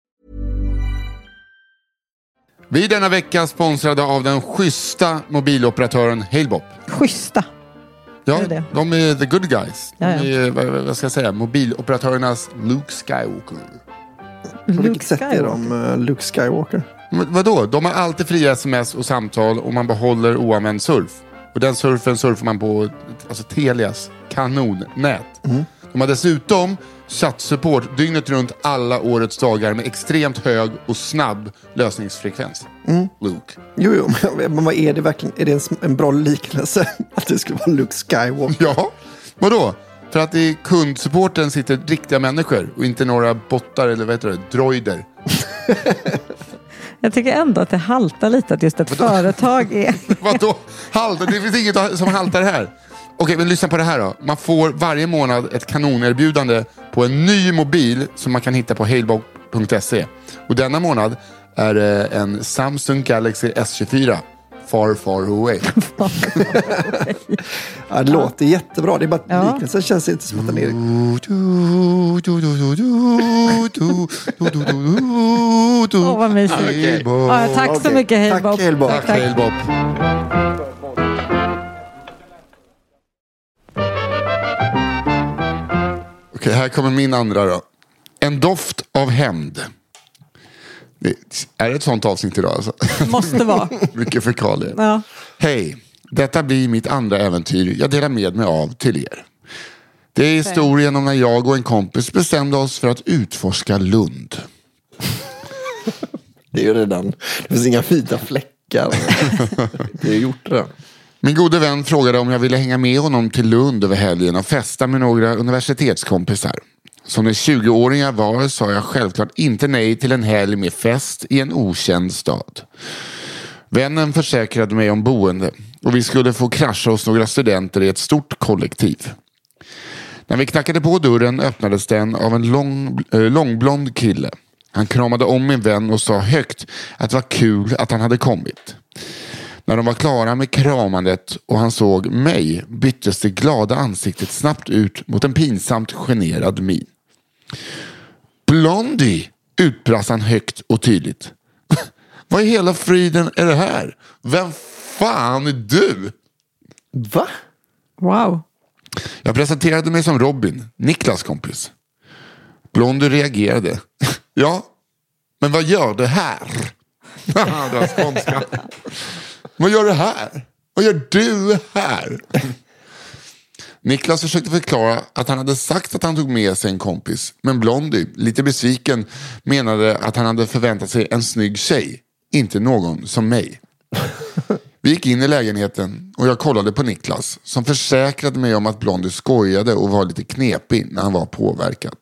Vi denna vecka sponsrade av den schyssta mobiloperatören Halebop. Schyssta. Ja, det? De är the good guys. Ja, ja. De är, vad ska jag säga, mobiloperatörernas Luke Skywalker. På vilket sätt är de Luke Skywalker? Men vadå? De har alltid fria sms och samtal och man behåller oanvänd surf. Och den surfen surfar man på alltså Telias kanonnät. De har dessutom Chattsupport dygnet runt alla årets dagar med extremt hög och snabb lösningsfrekvens. Luke. Jo, men vad är det verkligen? Är det en bra liknelse att det skulle vara Luke Skywalker? Ja, vadå? För att i kundsupporten sitter riktiga människor och inte några bottar eller vad heter det, droider. Jag tycker ändå att det haltar lite att just ett företag är... Vadå? Haltar? Det finns inget som haltar här. Okej, men lyssna på det här då. Man får varje månad ett kanonerbjudande på en ny mobil som man kan hitta på halebop.se. Och denna månad är det en Samsung Galaxy S24. Far, far away. Ja, det låter jättebra. Det är bara att liknelsen känns inte som att den är... Åh, vad mysigt. Tack så mycket, Halebop. Tack, Halebop. Okej, här kommer min andra då. En doft av hämnd. Är det ett sånt avsnitt idag alltså? Måste vara. Mycket fekalier. Ja. Hej, detta blir mitt andra äventyr jag delar med mig av till er. Det är historien om när jag och en kompis bestämde oss för att utforska Lund. Det är ju redan... Det finns inga vita fläckar. Det är gjort det. Min gode vän frågade om jag ville hänga med honom till Lund över helgen och festa med några universitetskompisar. Som när 20-åringar var sa jag självklart inte nej till en helg med fest i en okänd stad. Vännen försäkrade mig om boende och vi skulle få krascha hos några studenter i ett stort kollektiv. När vi knackade på dörren öppnades den av en långblond kille. Han kramade om min vän och sa högt att det var kul att han hade kommit. När de var klara med kramandet och han såg mig byttes det glada ansiktet snabbt ut mot en pinsamt generad min. Blondie, utbrast han högt och tydligt. Vad i hela friden är det här? Vem fan är du? Va? Wow. Jag presenterade mig som Robin, Niklas kompis. Blondie reagerade. Ja, men vad gör det här? Det var skånska. Vad gör det här? Vad gör du här? Niklas försökte förklara att han hade sagt att han tog med sig en kompis. Men Blondie, lite besviken, menade att han hade förväntat sig en snygg tjej. Inte någon som mig. Vi gick in i lägenheten och jag kollade på Niklas. Som försäkrade mig om att Blondie skojade och var lite knepig när han var påverkad.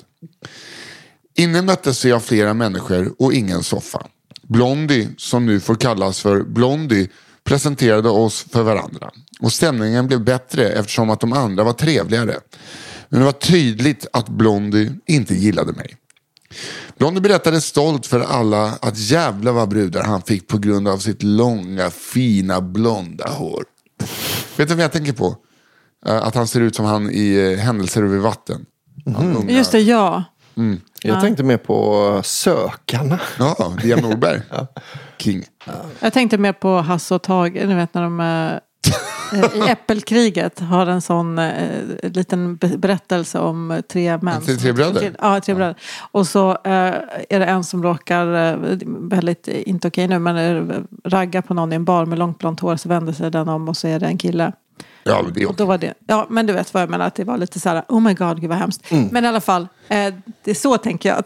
Inne möttes jag flera människor och ingen soffa. Blondie, som nu får kallas för Blondie, presenterade oss för varandra. Och stämningen blev bättre eftersom att de andra var trevligare. Men det var tydligt att Blondie inte gillade mig. Blondie berättade stolt för alla att jävla vad brudar han fick på grund av sitt långa, fina, blonda hår. Vet du vad jag tänker på? Att han ser ut som han i Händelser över vatten. Just det, ja. Jag tänkte mer på Sökarna. Ja, Dian Norberg. King. Jag tänkte mer på Hasse och Tage. Ni vet när de i Äppelkriget har en sån liten berättelse om tre män. Tre bröder? Ja, tre bröder. Och så är det en som råkar, väldigt, inte okej nu, men ragga på någon i en bar med långt blont hår, så vänder sig den om och så är det en kille. Ja, det är och då var det, ja, men du vet vad jag menar, att det var lite så här, oh my god, gud vad hemskt. Men i alla fall, det är så tänker jag.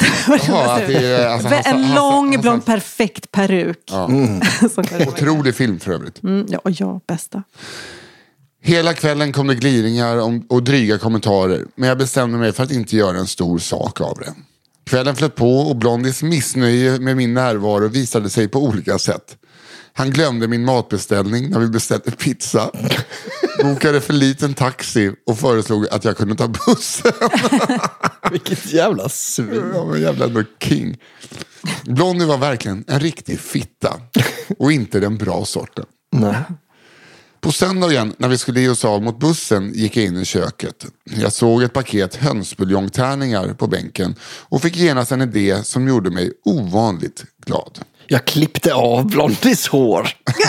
En lång, blond, perfekt peruk. Ja. Otrolig film för övrigt. Ja, bästa. Hela kvällen kom det gliringar och dryga kommentarer. Men jag bestämde mig för att inte göra en stor sak av det. Kvällen flöt på och Blondies missnöje med min närvaro visade sig på olika sätt. Han glömde min matbeställning när vi beställde pizza. Bokade för liten taxi och föreslog att jag kunde ta bussen. Vilket jävla svin. Ja, men jävla ändå king. Blondie var verkligen en riktig fitta. Och inte den bra sorten. Nej. På söndagen när vi skulle ge oss av mot bussen gick jag in i köket. Jag såg ett paket hönsbuljongtärningar på bänken och fick genast en idé som gjorde mig ovanligt glad. Jag klippte av Blondies hår.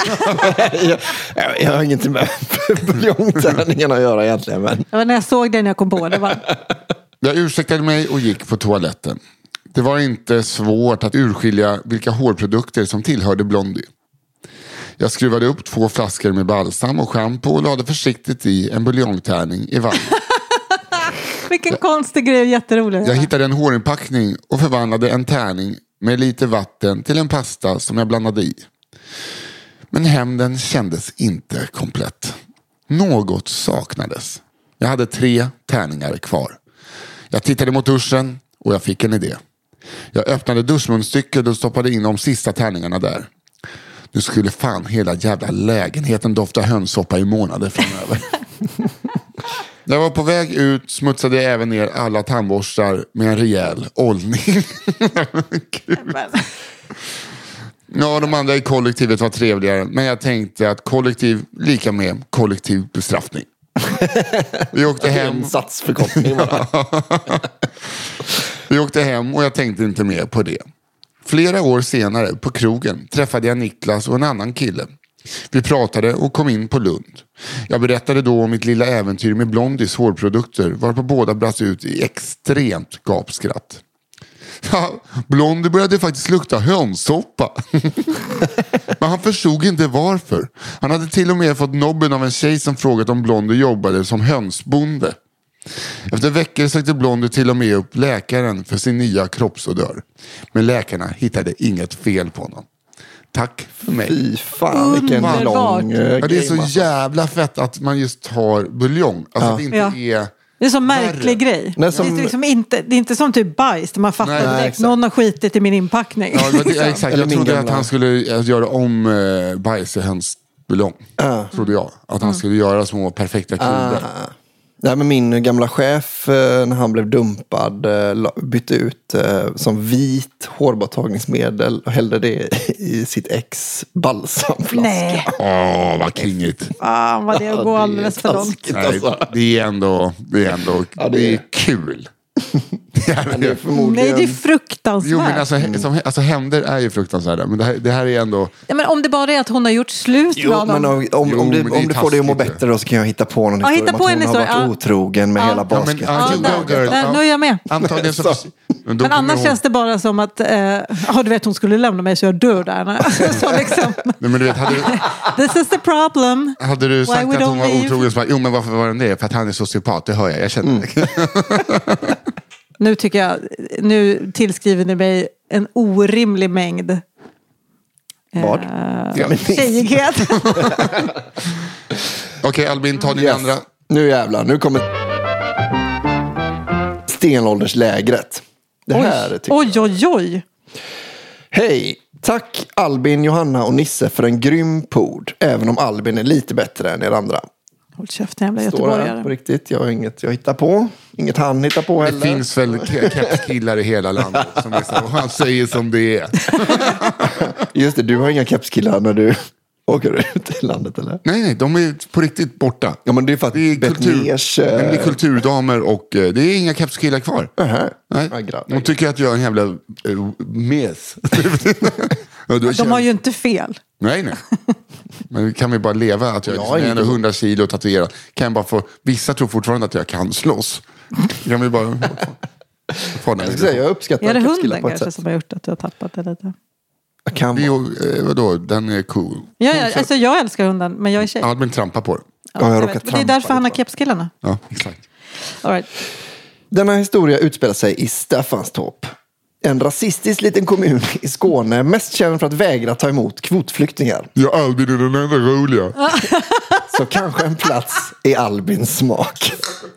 jag har ingenting med buljongtärningarna att göra egentligen. Men... Det var när jag såg det när jag kom på det. Jag ursäktade mig och gick på toaletten. Det var inte svårt att urskilja vilka hårprodukter som tillhörde Blondie. Jag skruvade upp 2 flaskor med balsam och shampoo och lade försiktigt i en buljongtärning i varje. Vilken konstig grej, jätterolig. Jag hittade en hårinpackning och förvandlade en tärning med lite vatten till en pasta som jag blandade i. Men hämnden kändes inte komplett. Något saknades. Jag hade 3 tärningar kvar. Jag tittade mot duschen och jag fick en idé. Jag öppnade duschmunstycket och stoppade in de sista tärningarna där. Nu skulle fan hela jävla lägenheten dofta hönssoppa i månader framöver. Jag var på väg ut, smutsade jag även ner alla tandborstar med en rejäl oljning. Ja, de andra i kollektivet var trevligare, men jag tänkte att kollektiv lika med kollektiv bestraffning. Vi åkte hem. En satsförkortning bara. Vi åkte hem och jag tänkte inte mer på det. Flera år senare på krogen träffade jag Niklas och en annan kille. Vi pratade och kom in på Lund. Jag berättade då om mitt lilla äventyr med Blondies hårprodukter, varpå båda brast ut i extremt gapskratt. Ja, Blondie började faktiskt lukta hönssoppa. Men han förstod inte varför. Han hade till och med fått nobben av en tjej som frågat om Blondie jobbade som hönsbonde. Efter veckor sökte Blondie till och med upp läkaren för sin nya kroppsodör. Men läkarna hittade inget fel på honom. Tack för mig. Fy fan, vilken lång ja, det är så jävla fett att man just tar buljong. Alltså det inte är... Det är en så märklig grej. Det är liksom inte, det är inte som typ bajs där man fattar direkt. Någon har skitit i min inpackning. Ja, exakt. Jag trodde att han skulle göra om bajs i hans buljong. Trodde jag. Att han skulle göra små perfekta kunder. Nej, men min gamla chef när han blev dumpad bytte ut som vit hårborttagningsmedel och hällde det i sitt ex balsamflaska. Nej. Vad kingigt. Fan vad det går alldeles för långt. Nej, det är ändå det är kul. Det är förmodligen... Nej, det är fruktansvärt. Jo, men alltså händer är ju fruktansvärda. Men det här är ändå... Ja, men om det bara är att hon har gjort slut med honom. Men om du får det att må bättre då, så kan jag hitta på någon historia om att hon har varit otrogen med hela basket. Nu är jag med. Antagligen så... Men annars känns det bara som att du vet, hon skulle lämna mig så jag dör där. Så liksom. Nej, men du vet, This is the problem. Hade du sagt att hon var otrogen så bara, jo men varför var den det? För att han är sociopat, det hör jag känner det. Nu tillskriver ni mig en orimlig mängd tjejighet. Okej, Albin, ta din andra. Nu jävlar, nu kommer stenålderslägret. Det här Oj. Hej, tack Albin, Johanna och Nisse för en grym podd. Även om Albin är lite bättre än er andra. Håll käften, jävla göteborgare. På riktigt, jag har inget jag hittar på. Inget han hittar på heller. Det finns väl kepskillar i hela landet som är så, han säger som det är. Just det, du har inga kepskillar när du åker ut i landet, eller? Nej, de är på riktigt borta. Ja, men det är för att det är kulturdamer och det är inga kepskillar kvar. Nej. De tycker att jag är en jävla mes. De har ju inte fel. Nej. Men kan vi bara leva att jag är 100 kilo tatuerad. Kan jag bara få, vissa tror fortfarande att jag kan slåss. Kan vi bara jag uppskattar är det hunden kanske som har gjort att du har tappat det lite? Vadå? Den är cool. Alltså jag älskar hunden, men jag är tjej. Albin trampar på det. Det är därför han har kepskillarna. Ja, exakt. All right. Denna historia utspelar sig i Staffanstorp. En rasistisk liten kommun i Skåne, mest känd för att vägra ta emot kvotflyktingar. Ja, Albin är den enda roliga. Så kanske en plats i Albins smak.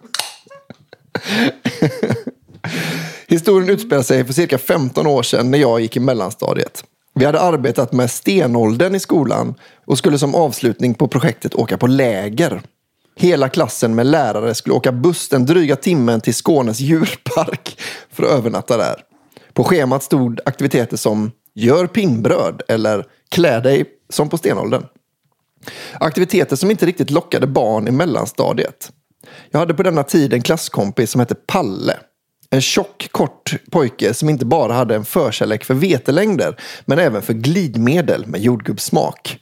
Historien utspelar sig för cirka 15 år sedan när jag gick i mellanstadiet. Vi hade arbetat med stenåldern i skolan och skulle som avslutning på projektet åka på läger. Hela klassen med lärare skulle åka buss den dryga timmen till Skånes djurpark för att övernatta där. På schemat stod aktiviteter som gör pinnbröd eller klä dig som på stenåldern. Aktiviteter som inte riktigt lockade barn i mellanstadiet. Jag hade på denna tid en klasskompis som hette Palle. En tjock, kort pojke som inte bara hade en förkärlek för vetelängder men även för glidmedel med jordgubbssmak.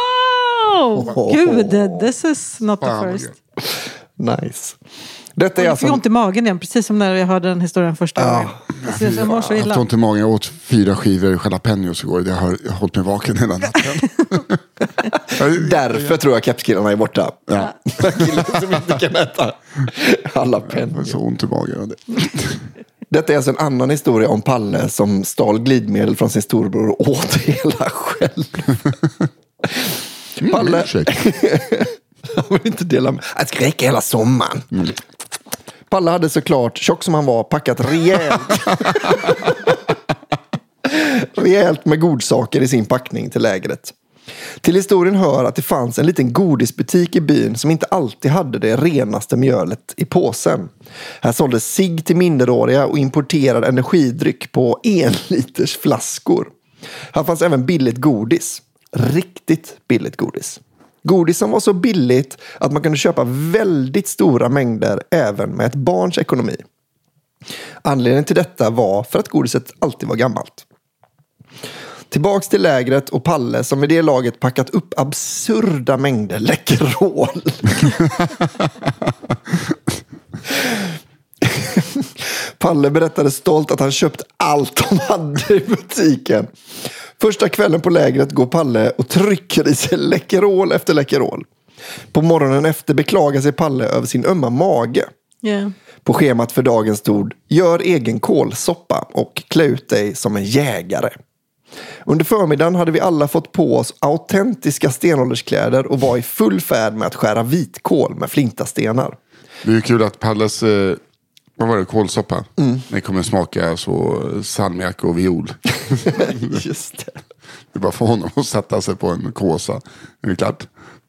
Gud, this is not the first. Nice. Detta är jag fick ont i magen igen, precis som när jag hörde den historien första gången. Jag mår så illa. Jag har ont i magen, jag åt 4 skivor jalapenos igår. Jag har hållit mig vaken hela natten. Därför tror jag kepskillarna är borta. Ja. Killar som inte kan äta alla pennor. Så ont i magen. Detta är alltså en annan historia om Palle som stal glidmedel från sin storbror och åt hela själv. Palle... Jag vill inte dela med. Jag ska räcka hela sommaren. Palle hade såklart, tjock som han var, packat rejält med godsaker i sin packning till lägret. Till historien hör att det fanns en liten godisbutik i byn som inte alltid hade det renaste mjölet i påsen. Här såldes cigg till minderåriga och importerad energidryck på 1 liters flaskor. Här fanns även billigt godis. Riktigt billigt godis. Godis som var så billigt att man kunde köpa väldigt stora mängder även med ett barns ekonomi. Anledningen till detta var för att godiset alltid var gammalt. Tillbaks till lägret och Palle som vid det laget packat upp absurda mängder Läkerol. Palle berättade stolt att han köpt allt de hade i butiken. Första kvällen på lägret går Palle och trycker i sig Läkerol efter Läkerol. På morgonen efter beklagar sig Palle över sin ömma mage. Yeah. På schemat för dagen stod: gör egen kålsoppa och klä ut dig som en jägare. Under förmiddagen hade vi alla fått på oss autentiska stenålderskläder och var i full färd med att skära vitkål med flintastenar. Det är ju kul att Palles, vad var det, kålsoppa? Det kommer smaka så salmiak och viol. Just det. Det är bara för honom att sätta sig på en kåsa. Är det klart?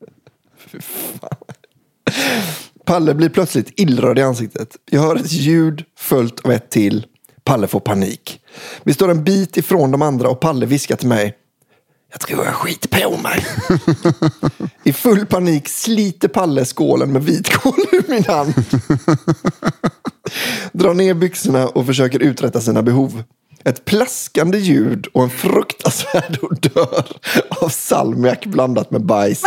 Palle blir plötsligt illröd i ansiktet. Jag hör ett ljud följt av ett till. Palle får panik. Vi står en bit ifrån de andra och Palle viskar till mig: jag tror jag skiter på mig. I full panik sliter Palle skålen med vitkål ur min hand. Drar ner byxorna och försöker uträtta sina behov. Ett plaskande ljud och en fruktansvärd odör av salmiak blandat med bajs.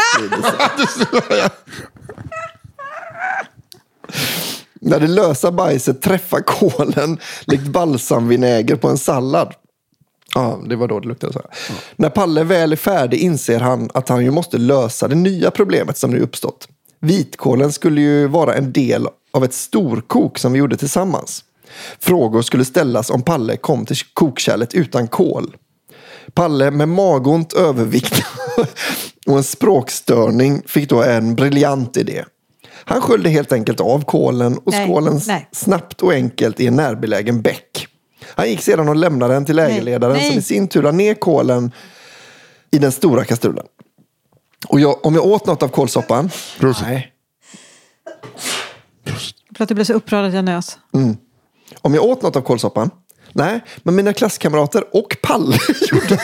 När det lösa bajset träffar kålen likt balsamvinäger på en sallad. Ja, det var då det luktade så här. När Palle väl är färdig inser han att han ju måste lösa det nya problemet som nu uppstått. Vitkålen skulle ju vara en del av ett storkok som vi gjorde tillsammans. Frågor skulle ställas om Palle kom till kokkärlet utan kål. Palle med magont, övervikt och en språkstörning fick då en briljant idé. Han sköljde helt enkelt av kålen och skålen snabbt och enkelt i en närbelägen bäck. Han gick sedan och lämnade den till lägerledaren som i sin tur la ner kålen i den stora kastrullen. Och om jag åt något av kålsoppan? Nej. För att du blev så upprörd att jag nös. Om jag åt något av kålsoppan? Nej, men mina klasskamrater och Palle gjorde.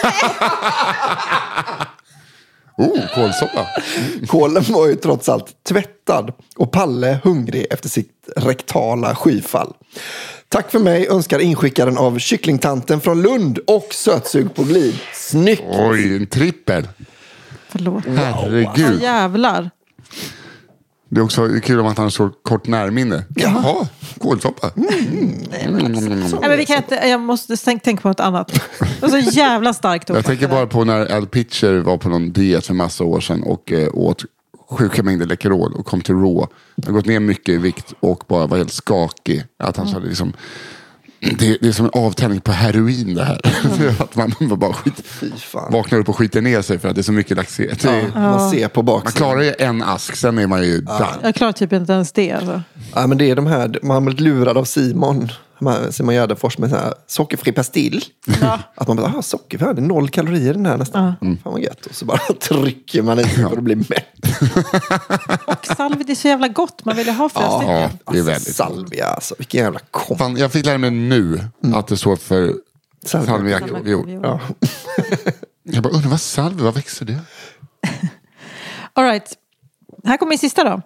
Kålsoppa. Kålen var ju trots allt tvättad och Palle hungrig efter sitt rektala skyfall. Tack för mig önskar inskickaren av kycklingtanten från Lund och sötsug på glid. Snyggt! Oj, en trippel. Förlåt. Herregud. Åh, jävlar. Det är också kul om att han har så kort närminne. Jaha, kålsoppa. Nej, men vi kan inte, jag måste tänka på något annat. Det var så jävla starkt. Jag tänker bara på när Al Pitcher var på någon diet för massa år sedan och åt sjuka mängder Läkerol och kom till Raw. Han har gått ner mycket i vikt och bara var helt skakig. Att han hade liksom... Det är som en avtändning på heroin det här. Att man bara vaknar upp och skiter ner sig för att det är så mycket laxet. Man ser på baksidan. Man klarar ju en ask, sen är man ju där. Jag klarar typ inte ens det. Alltså. Ja, men det är de här, man har blivit lurad av Simon Gärdenfors med så här sockerfri pastill. Att man bara, sockerfri, det är 0 kalorier den här nästan. Fan vad gött. Och så bara trycker man i för att bli mätt. Och salvia, det är så jävla gott. Man vill ju ha flera stycken. Ja, det är väldigt salvia, alltså. Vilken jävla Fan, jag fick lära mig nu att det står för salmiak och viol. Ja. Jag bara undrar vad salvia, vad växer det? All right. Här kommer min sista då.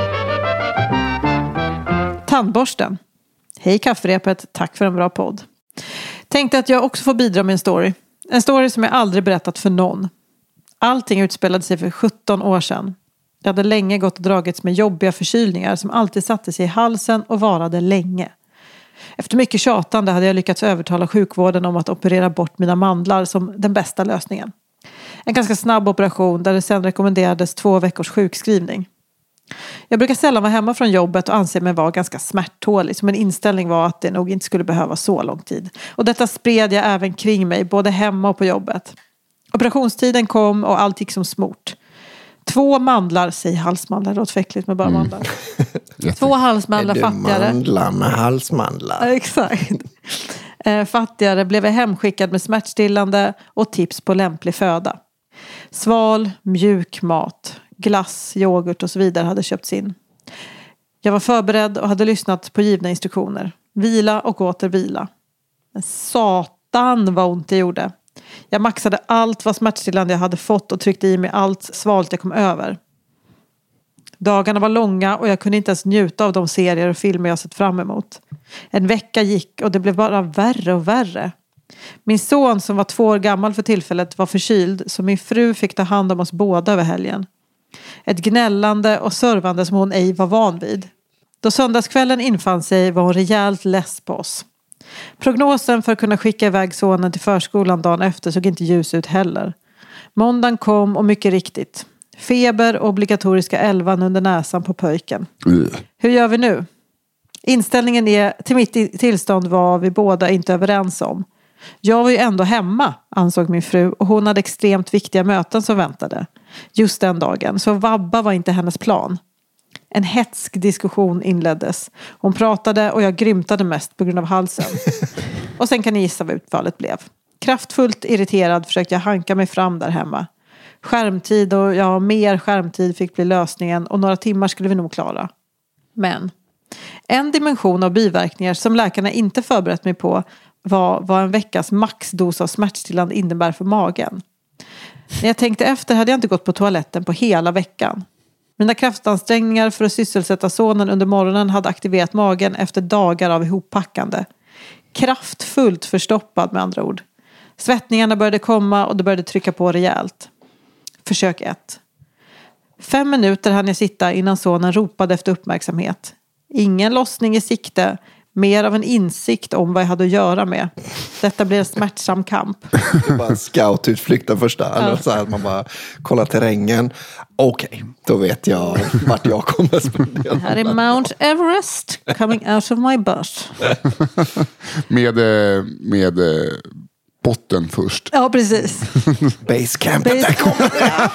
Tandborsten. Hej kafferepet, tack för en bra podd. Tänkte att jag också får bidra med en story. En story som jag aldrig berättat för någon. Allting utspelade sig för 17 år sedan. Jag hade länge gått och dragits med jobbiga förkylningar som alltid satte sig i halsen och varade länge. Efter mycket tjatande hade jag lyckats övertala sjukvården om att operera bort mina mandlar som den bästa lösningen. En ganska snabb operation där det sen rekommenderades 2 veckors sjukskrivning. Jag brukar sällan vara hemma från jobbet och anser mig vara ganska smärttålig. Så min inställning var att det nog inte skulle behöva så lång tid. Och detta spred jag även kring mig, både hemma och på jobbet. Operationstiden kom och allt gick som smort. 2 mandlar, säg halsmandlar, det låter fäckligt med bara mandlar. 2 halsmandlar fattigare. Mandlar med halsmandlar. Exakt. Fattigare blev jag hemskickad med smärtstillande och tips på lämplig föda. Sval, mjuk mat, glass, yoghurt och så vidare hade köpts in. Jag var förberedd och hade lyssnat på givna instruktioner. Vila och åter vila. Men satan vad ont det gjorde. Jag maxade allt vad smärtstillande jag hade fått och tryckte i mig allt svalt jag kom över. Dagarna var långa och jag kunde inte ens njuta av de serier och filmer jag sett fram emot. En vecka gick och det blev bara värre och värre. Min son som var 2 år gammal för tillfället var förkyld, så min fru fick ta hand om oss båda över helgen. Ett gnällande och servande som hon ej var van vid. Då söndagskvällen infann sig var hon rejält less på oss. Prognosen för att kunna skicka iväg sonen till förskolan dagen efter såg inte ljus ut heller. Måndagen kom och mycket riktigt. Feber och obligatoriska 11 under näsan på pojken. Hur gör vi nu? Inställningen till mitt tillstånd var vi båda inte överens om. Jag var ju ändå hemma, ansåg min fru, och hon hade extremt viktiga möten som väntade. Just den dagen, så vabba var inte hennes plan. En hetsk diskussion inleddes. Hon pratade och jag grymtade mest på grund av halsen. Och sen kan ni gissa vad utfallet blev. Kraftfullt irriterad försökte jag hanka mig fram där hemma. Skärmtid och mer skärmtid fick bli lösningen och några timmar skulle vi nog klara. Men en dimension av biverkningar som läkarna inte förberett mig på var vad en veckas maxdos av smärtstillande innebär för magen. När jag tänkte efter hade jag inte gått på toaletten på hela veckan. Mina kraftansträngningar för att sysselsätta sonen under morgonen hade aktiverat magen efter dagar av ihoppackande. Kraftfullt förstoppad med andra ord. Svettningarna började komma och det började trycka på rejält. Försök 1. 5 minuter hann jag sitta innan sonen ropade efter uppmärksamhet. Ingen lossning i sikte. Mer av en insikt om vad jag hade att göra med. Detta blir en smärtsam kamp. Det var en scoututflykt den första. Eller så här att man bara kollar terrängen. Okej, då vet jag vart jag kommer spendera. Här är Mount Everest coming out of my butt. med botten först. Ja, precis. Basecampet, där kommer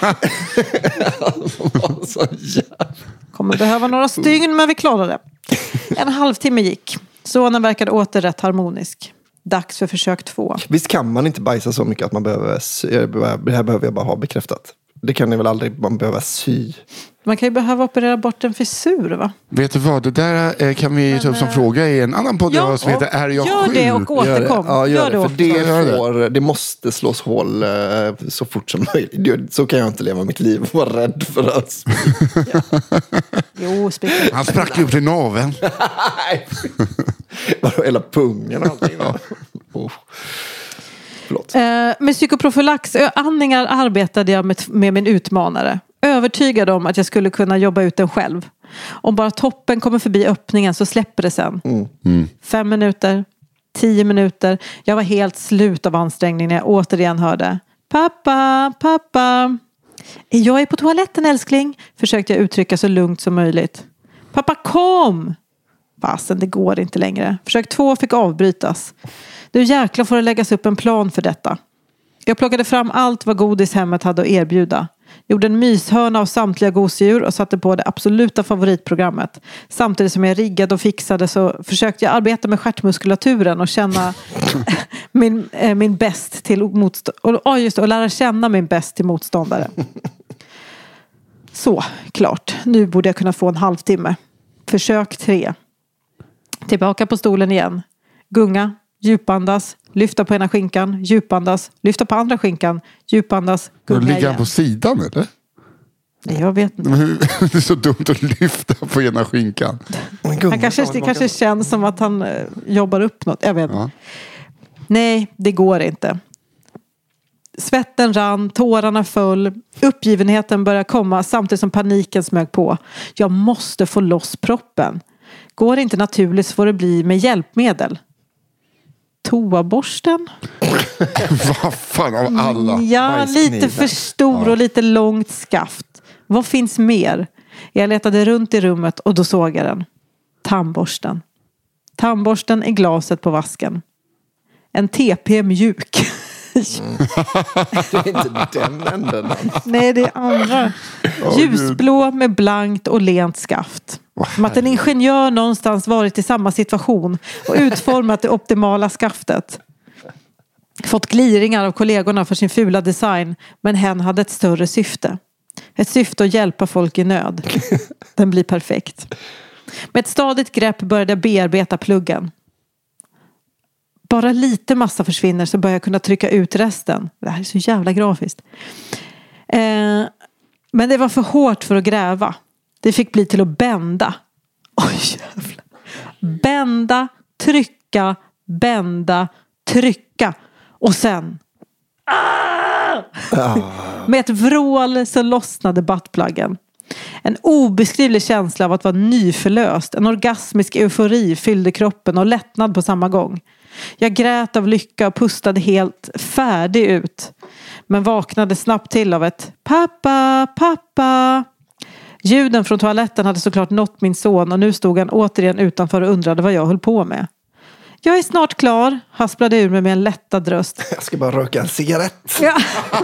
det. Kommer behöva några stygn, men vi klarar det. En halvtimme gick. Sonen verkade åter rätt harmonisk. Dags för försök 2. Visst kan man inte bajsa så mycket att man behöver... Det här behöver jag bara ha bekräftat. Det kan ni väl aldrig man behöva sy. Man kan ju behöva operera bort en fissur, va? Vet du vad, det där kan vi ta upp som fråga i en annan podd som heter Är jag gör sjuk? Det och återkom. Ja, gör det. För det måste slås hål så fort som möjligt. Så kan jag inte leva mitt liv och vara rädd för att spricka. Jo, spricka. Han sprack upp till naveln. Eller pungen och allting. Förlåt. Med psykoprofylax och andningar arbetade jag med min utmanare. Övertygad om att jag skulle kunna jobba ut den själv. Om bara toppen kommer förbi öppningen så släpper det sen. 5 minuter, 10 minuter. Jag var helt slut av ansträngning när jag återigen hörde: Pappa, pappa. Jag är på toaletten, älskling. Försökte jag uttrycka så lugnt som möjligt. Pappa, kom! Fasen, det går inte längre. Försök 2 fick avbrytas. Du jäklar får det läggas upp en plan för detta. Jag plockade fram allt vad godishemmet hade att erbjuda. Gjorde en myshörna av samtliga gosedjur och satte på det absoluta favoritprogrammet. Samtidigt som jag riggade och fixade så försökte jag arbeta med stjärtmuskulaturen och känna min bäst till motståndare. Och lära känna min bäst till motståndare. Så, klart. Nu borde jag kunna få en halvtimme. Försök 3. Tillbaka på stolen igen. Gunga, djupandas, lyfta på ena skinkan, djupandas, lyfta på andra skinkan, djupandas, gunga igen. Ligger han på sidan eller? Nej, jag vet inte. Det är så dumt att lyfta på ena skinkan. Han kanske känns som att han jobbar upp något. Jag vet inte. Ja. Nej, det går inte. Svetten rann, tårarna föll, uppgivenheten började komma samtidigt som paniken smög på. Jag måste få loss proppen. Går det inte naturligt så får det bli med hjälpmedel. Toaborsten? Vad fan av alla? Ja, lite för stor och lite långt skaft. Vad finns mer? Jag letade runt i rummet och då såg jag den. Tandborsten. Tandborsten i glaset på vasken. En TP mjuk. Det är inte den änden. Nej, det är andra. Ljusblå med blankt och lent skaft. Som att en ingenjör någonstans varit i samma situation och utformat det optimala skaftet. Fått gliringar av kollegorna för sin fula design, men hen hade ett större syfte. Ett syfte att hjälpa folk i nöd. Den blir perfekt. Med ett stadigt grepp började jag bearbeta pluggen. Bara lite massa försvinner så börjar jag kunna trycka ut resten. Det här är så jävla grafiskt. Men det var för hårt för att gräva. Det fick bli till att bända. Oj jävlar. Bända, trycka. Och sen... Med ett vrål så lossnade buttpluggen. En obeskrivlig känsla av att vara nyförlöst. En orgasmisk eufori fyllde kroppen och lättnad på samma gång. Jag grät av lycka och pustade helt färdig ut. Men vaknade snabbt till av ett pappa. Ljuden från toaletten hade såklart nått min son och nu stod han återigen utanför och undrade vad jag höll på med. Jag är snart klar, hasplade ur mig med en lättad röst. Jag ska bara röka en cigarett. Ja.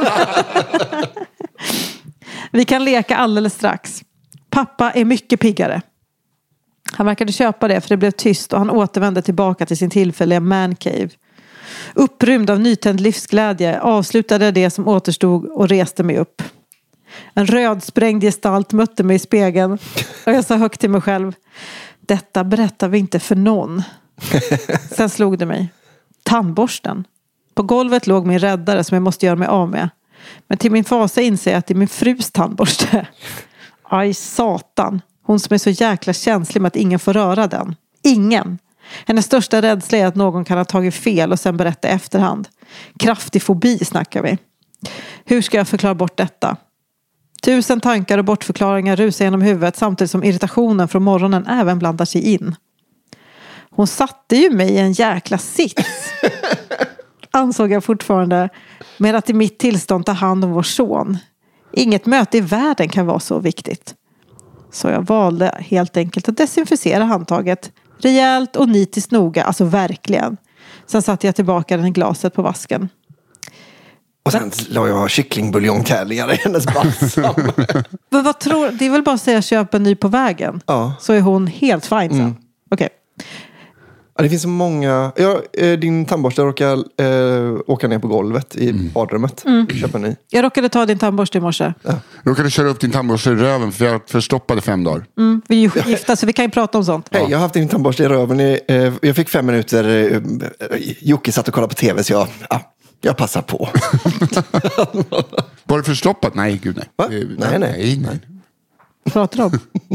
Vi kan leka alldeles strax. Pappa är mycket piggare. Han verkade köpa det för det blev tyst och han återvände tillbaka till sin tillfälliga mancave. Upprymd av nytänd livsglädje avslutade det som återstod och reste mig upp. En rödsprängd gestalt mötte mig i spegeln och jag sa högt till mig själv: detta berättar vi inte för någon. Sen slog det mig. Tandborsten. På golvet låg min räddare som jag måste göra mig av med. Men till min fasa inser jag att det är min frus tandborste. Aj satan. Hon som är så jäkla känslig med att ingen får röra den. Ingen. Hennes största rädsla är att någon kan ha tagit fel och sen berätta i efterhand. Kraftig fobi snackar vi. Hur ska jag förklara bort detta? 1000 tankar och bortförklaringar rusar genom huvudet samtidigt som irritationen från morgonen även blandar sig in. Hon satte ju mig i en jäkla sits. Ansåg jag fortfarande, med att i mitt tillstånd ta hand om vår son. Inget möte i världen kan vara så viktigt. Så jag valde helt enkelt att desinficera handtaget. Rejält och nitiskt noga, alltså verkligen. Sen satte jag tillbaka den i glaset på vasken. Och sen la jag kycklingbuljongtärlingar i hennes balsam. Men vad tror du? Det är väl bara att säga köp en ny på vägen. Ja. Så är hon helt fin sen. Okej. Ja, det finns så många... Ja, din tandborste råkar åka ner på golvet i badrummet. Köp en ny. Jag råkade ta din tandborste i morse. Ja. Jag råkade köra upp din tandborste i röven för jag förstoppade 5 dagar. Vi är ju gifta så vi kan ju prata om sånt. Hej, jag har haft din tandborste i röven. Jag fick 5 minuter. Jocke satt och kollade på tv så jag passar på. Var det förstoppat? Nej, gud nej. Va? Nej. Vad pratar du om?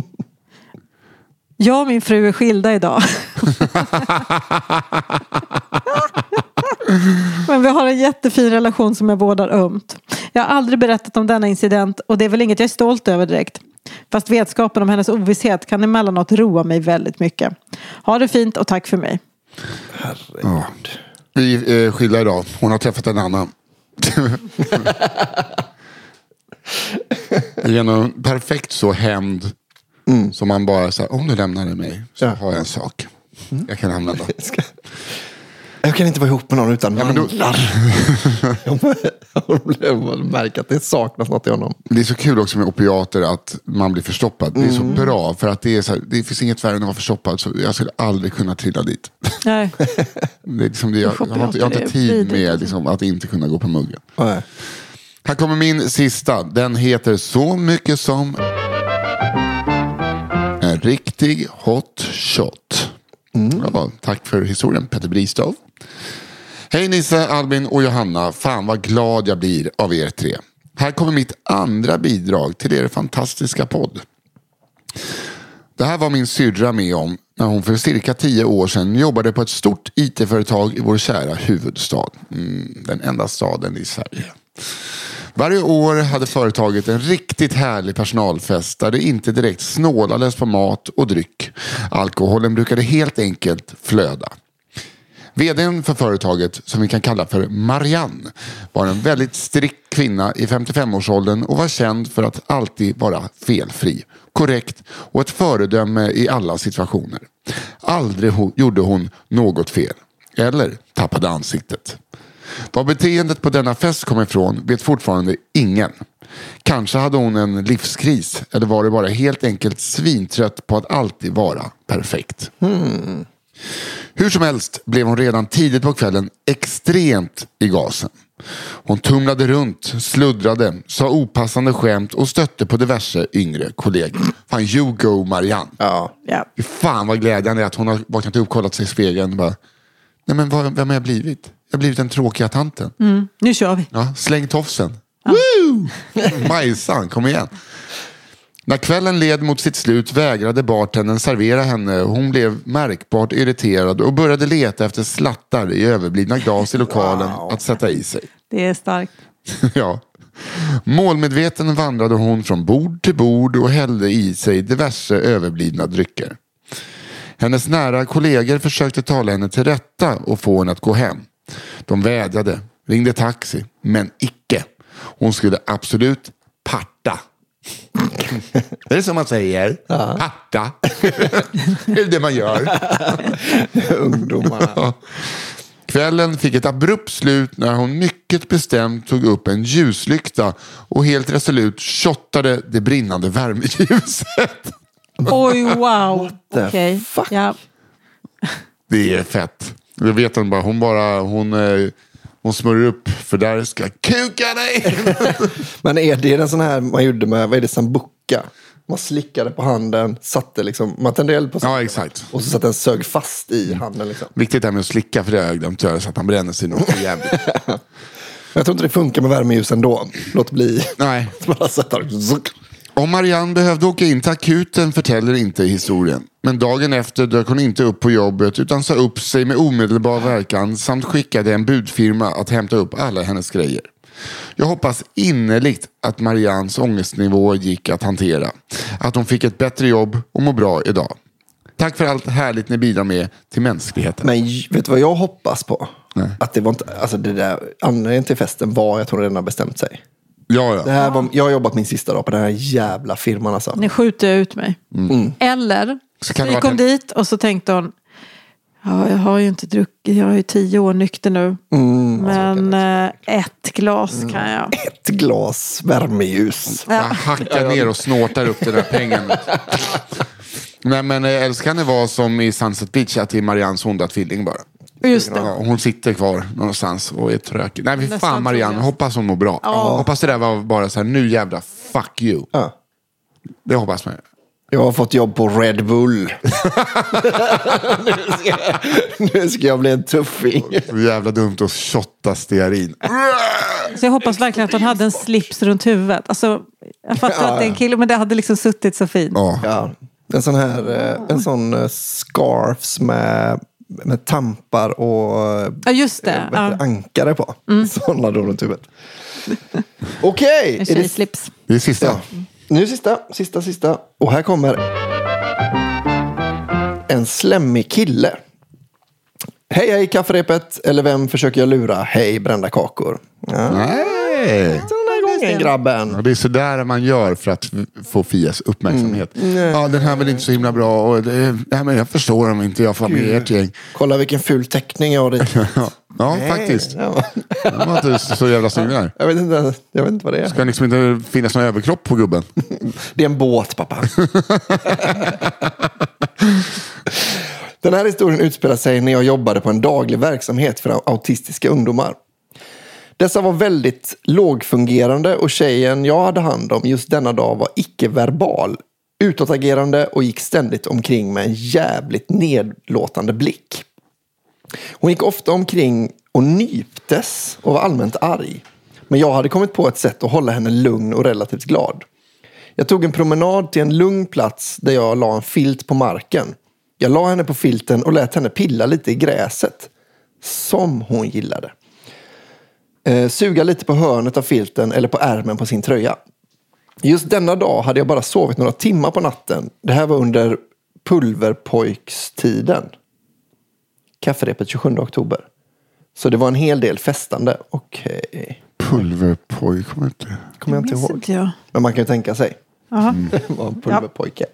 Jag och min fru är skilda idag. Men vi har en jättefin relation som jag vårdar ömt. Jag har aldrig berättat om denna incident och det är väl inget jag är stolt över direkt. Fast vetskapen om hennes ovisshet kan emellanåt roa mig väldigt mycket. Ha det fint och tack för mig. Ja. Vi är skilda idag. Hon har träffat en annan. Genom perfekt så hämnd. Som man bara säger, om du lämnar mig så har jag en sak. Jag kan använda. Jag kan inte vara ihop med någon utan mandlar. Jag märker att det saknas något i honom. Det är så kul också med opiater att man blir förstoppad. Det är så bra för att det är så här, det finns inget värre än att vara förstoppad. Så jag skulle aldrig kunna trilla dit. Nej. Det är liksom det, jag har inte tid med liksom, att inte kunna gå på muggen. Nej. Här kommer min sista. Den heter Så mycket som en riktig hot shot. Ja, tack för historien, Petter Bristav. Hej Nisse, Albin och Johanna. Fan vad glad jag blir av er 3. Här kommer mitt andra bidrag till er fantastiska podd. Det här var min syrra med om när hon för cirka 10 år sedan jobbade på ett stort IT-företag i vår kära huvudstad. Den enda staden i Sverige. Varje år hade företaget en riktigt härlig personalfest där det inte direkt snålades på mat och dryck. Alkoholen brukade helt enkelt flöda. Vdn för företaget, som vi kan kalla för Marianne, var en väldigt strikt kvinna i 55-årsåldern och var känd för att alltid vara felfri, korrekt och ett föredöme i alla situationer. Aldrig gjorde hon något fel eller tappade ansiktet. Var beteendet på denna fest kom ifrån vet fortfarande ingen. Kanske hade hon en livskris eller var det bara helt enkelt svintrött på att alltid vara perfekt. Hur som helst blev hon redan tidigt på kvällen extremt i gasen. Hon tumlade runt, sluddrade, sa opassande skämt och stötte på diverse yngre kollegor. Fan, you go Marianne. Ja. Fan vad glädjande att hon har vaknat upp, kollat sig i spegeln och bara, nej men vem har jag blivit? Jag har blivit den tråkiga tanten. Nu kör vi. Ja, släng tofsen. Woo! Majsan, kom igen. När kvällen led mot sitt slut vägrade bartendern servera henne. Hon blev märkbart irriterad och började leta efter slattar i överblivna glas i lokalen att sätta i sig. Det är starkt. Ja. Målmedveten vandrade hon från bord till bord och hällde i sig diverse överblivna drycker. Hennes nära kollegor försökte tala henne till rätta och få henne att gå hem. De vädjade, ringde taxi, men icke. Hon skulle absolut parta. Det är det som man säger. Ja. Parta. Det är det man gör. Ungdomarna. Kvällen fick ett abrupt slut när hon mycket bestämt tog upp en ljuslykta och helt resolut shottade det brinnande värmeljuset. Oj, wow. Okej. fuck? Ja. Det är fett. Jag vet hon smörjer upp för där ska kuka dig. Men är det en sån här man gjorde med, vad är det, sambuca? Man slickade på handen, satte liksom, man tände eld på sig. Ja, exakt. Och så satte den sög fast i handen liksom. Viktigt är med att slicka, för det har jag glömt göra så att han bränner sig något jävligt. Jag tror inte det funkar med värmeljus ändå. Låt bli. Nej. Bara sätta Om Marianne behövde åka in till akuten förtäller inte historien. Men dagen efter dök hon inte upp på jobbet utan sa upp sig med omedelbar verkan samt skickade en budfirma att hämta upp alla hennes grejer. Jag hoppas innerligt att Mariannes ångestnivå gick att hantera. Att hon fick ett bättre jobb och mår bra idag. Tack för allt härligt ni bidrar med till mänskligheten. Men vet du vad jag hoppas på? Nej. Att det var inte, alltså det där anledningen till festen var att hon redan har bestämt sig. Ja. Det här var, jag har jobbat min sista dag på den här jävla firman alltså. Ni skjuter ut mig. Eller så vi kom dit och så tänkte hon, ja, jag har ju inte druckit, jag är ju 10 år nykter nu. Men ett glas kan jag. Ett glas värmeljus. Jag hackar ner och snortar upp den där pengen. Nej, men eller kan det vara som i Sunset Beach att det är Mariannes onda tvilling bara. Just det. Ja, hon sitter kvar någonstans och är trökig. Nej, vi fan Marianne, hoppas hon mår bra. Hoppas det där var bara så här, nu jävla fuck you. Ja. Det hoppas man. Jag har fått jobb på Red Bull. nu ska jag bli en tuffing. Så jävla dumt att shotta stearin. Så jag hoppas verkligen att hon hade en slips runt huvudet. Alltså, jag fattar att det är en kille, men det hade liksom suttit så fint. Ja. En sån här, en sån scarfs med tampar och just det. ankare på. Sådana då runt huvudet. Okej. En tjejslips. Det är sista. Ja. Nu är sista. Och här kommer en slemmig kille. Hej kafferepet. Eller vem försöker jag lura? Hej brända kakor. Ja. Nej. Grabben. Ja, det är sådär man gör för att få Fias uppmärksamhet. Ja, den här var inte så himla bra. Och nej, men jag förstår om inte jag får med ert gäng. Kolla vilken ful teckning jag har dit. Ja, faktiskt. Det var inte så jävla snygg där. Jag vet inte vad det är. Ska liksom inte finnas någon överkropp på gubben? Det är en båt, pappa. Den här historien utspelar sig när jag jobbade på en daglig verksamhet för autistiska ungdomar. Dessa var väldigt lågfungerande och tjejen jag hade hand om just denna dag var icke-verbal, utåtagerande och gick ständigt omkring med en jävligt nedlåtande blick. Hon gick ofta omkring och nyptes och var allmänt arg. Men jag hade kommit på ett sätt att hålla henne lugn och relativt glad. Jag tog en promenad till en lugn plats där jag la en filt på marken. Jag la henne på filten och lät henne pilla lite i gräset. Som hon gillade. Suga lite på hörnet av filten eller på ärmen på sin tröja. Just denna dag hade jag bara sovit några timmar på natten. Det här var under pulverpojkstiden. kafferepet 27 oktober. Så det var en hel del festande. Okej. Pulverpoj, kommer jag inte ihåg. Inte jag. Men man kan ju tänka sig. Var en pulverpojke.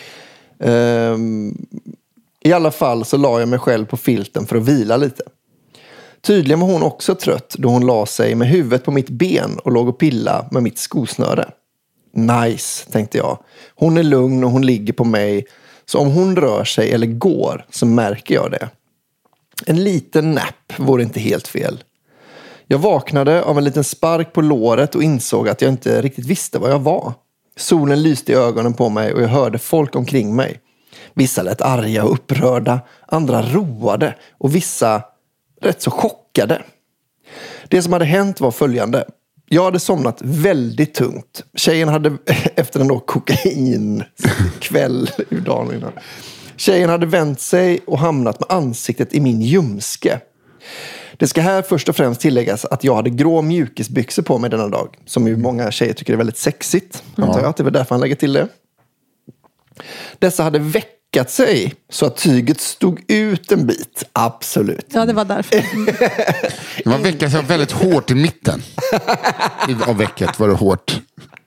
I alla fall så la jag mig själv på filten för att vila lite. Tydligen var hon också trött då hon la sig med huvudet på mitt ben och låg och pilla med mitt skosnöre. Nice, tänkte jag. Hon är lugn och hon ligger på mig. Så om hon rör sig eller går så märker jag det. En liten napp vore inte helt fel. Jag vaknade av en liten spark på låret och insåg att jag inte riktigt visste var jag var. Solen lyste i ögonen på mig och jag hörde folk omkring mig. Vissa lät arga och upprörda, andra roade och vissa rätt så chockade. Det som hade hänt var följande. Jag hade somnat väldigt tungt. Tjejen hade efter en då kokainkväll ur dagen innan. Tjejen hade vänt sig och hamnat med ansiktet i min ljumske. Det ska här först och främst tilläggas att jag hade grå mjukisbyxor på mig denna dag. Som ju många tjejer tycker är väldigt sexigt. Antar jag att det var därför han lägger till det. Dessa hade väckat sig så att tyget stod ut en bit. Absolut. Ja, det var därför. Det var väckat sig väldigt hårt i mitten. Av väcket var det hårt.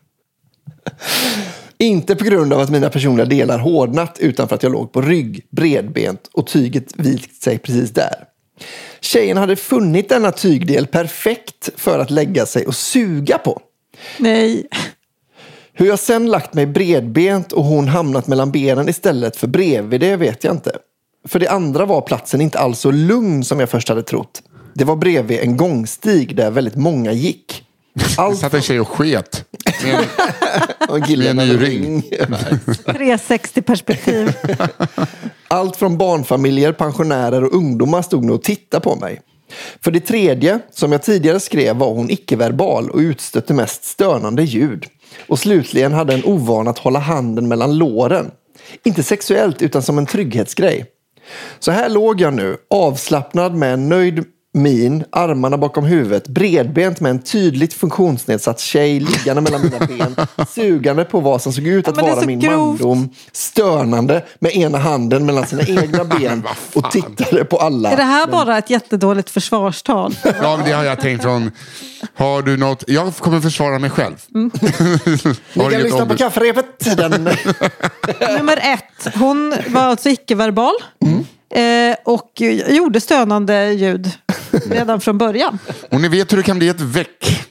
Inte på grund av att mina personliga delar hårdnat utan för att jag låg på rygg, bredbent och tyget vikt sig precis där. Tjejen hade funnit denna tygdel perfekt för att lägga sig och suga på. Nej. Hur jag sen lagt mig bredbent och hon hamnat mellan benen istället för bredvid det vet jag inte. För det andra var platsen inte alls så lugn som jag först hade trott. Det var bredvid en gångstig där väldigt många gick. Satt en tjej och sket. Och gillen en ny ring. 360-perspektiv. Allt från barnfamiljer, pensionärer och ungdomar stod nu och tittade på mig. För det tredje, som jag tidigare skrev, var hon icke-verbal och utstötte mest stönande ljud. Och slutligen hade en ovan att hålla handen mellan låren. Inte sexuellt utan som en trygghetsgrej. Så här låg jag nu, avslappnad med en nöjd min, armarna bakom huvudet, bredbent med en tydligt funktionsnedsatt tjej liggande mellan mina ben, sugande på vad som såg ut att vara min mandom, stönande med ena handen mellan sina egna ben och tittade på alla. Är det här bara ett jättedåligt försvarstal? Ja, men det har jag tänkt från. Har du något? Jag kommer försvara mig själv. Ni kan lyssna på kafferepet. Nummer 1. Hon var alltså icke-verbal. Och gjorde stönande ljud redan från början. Och ni vet hur det kan bli ett väck.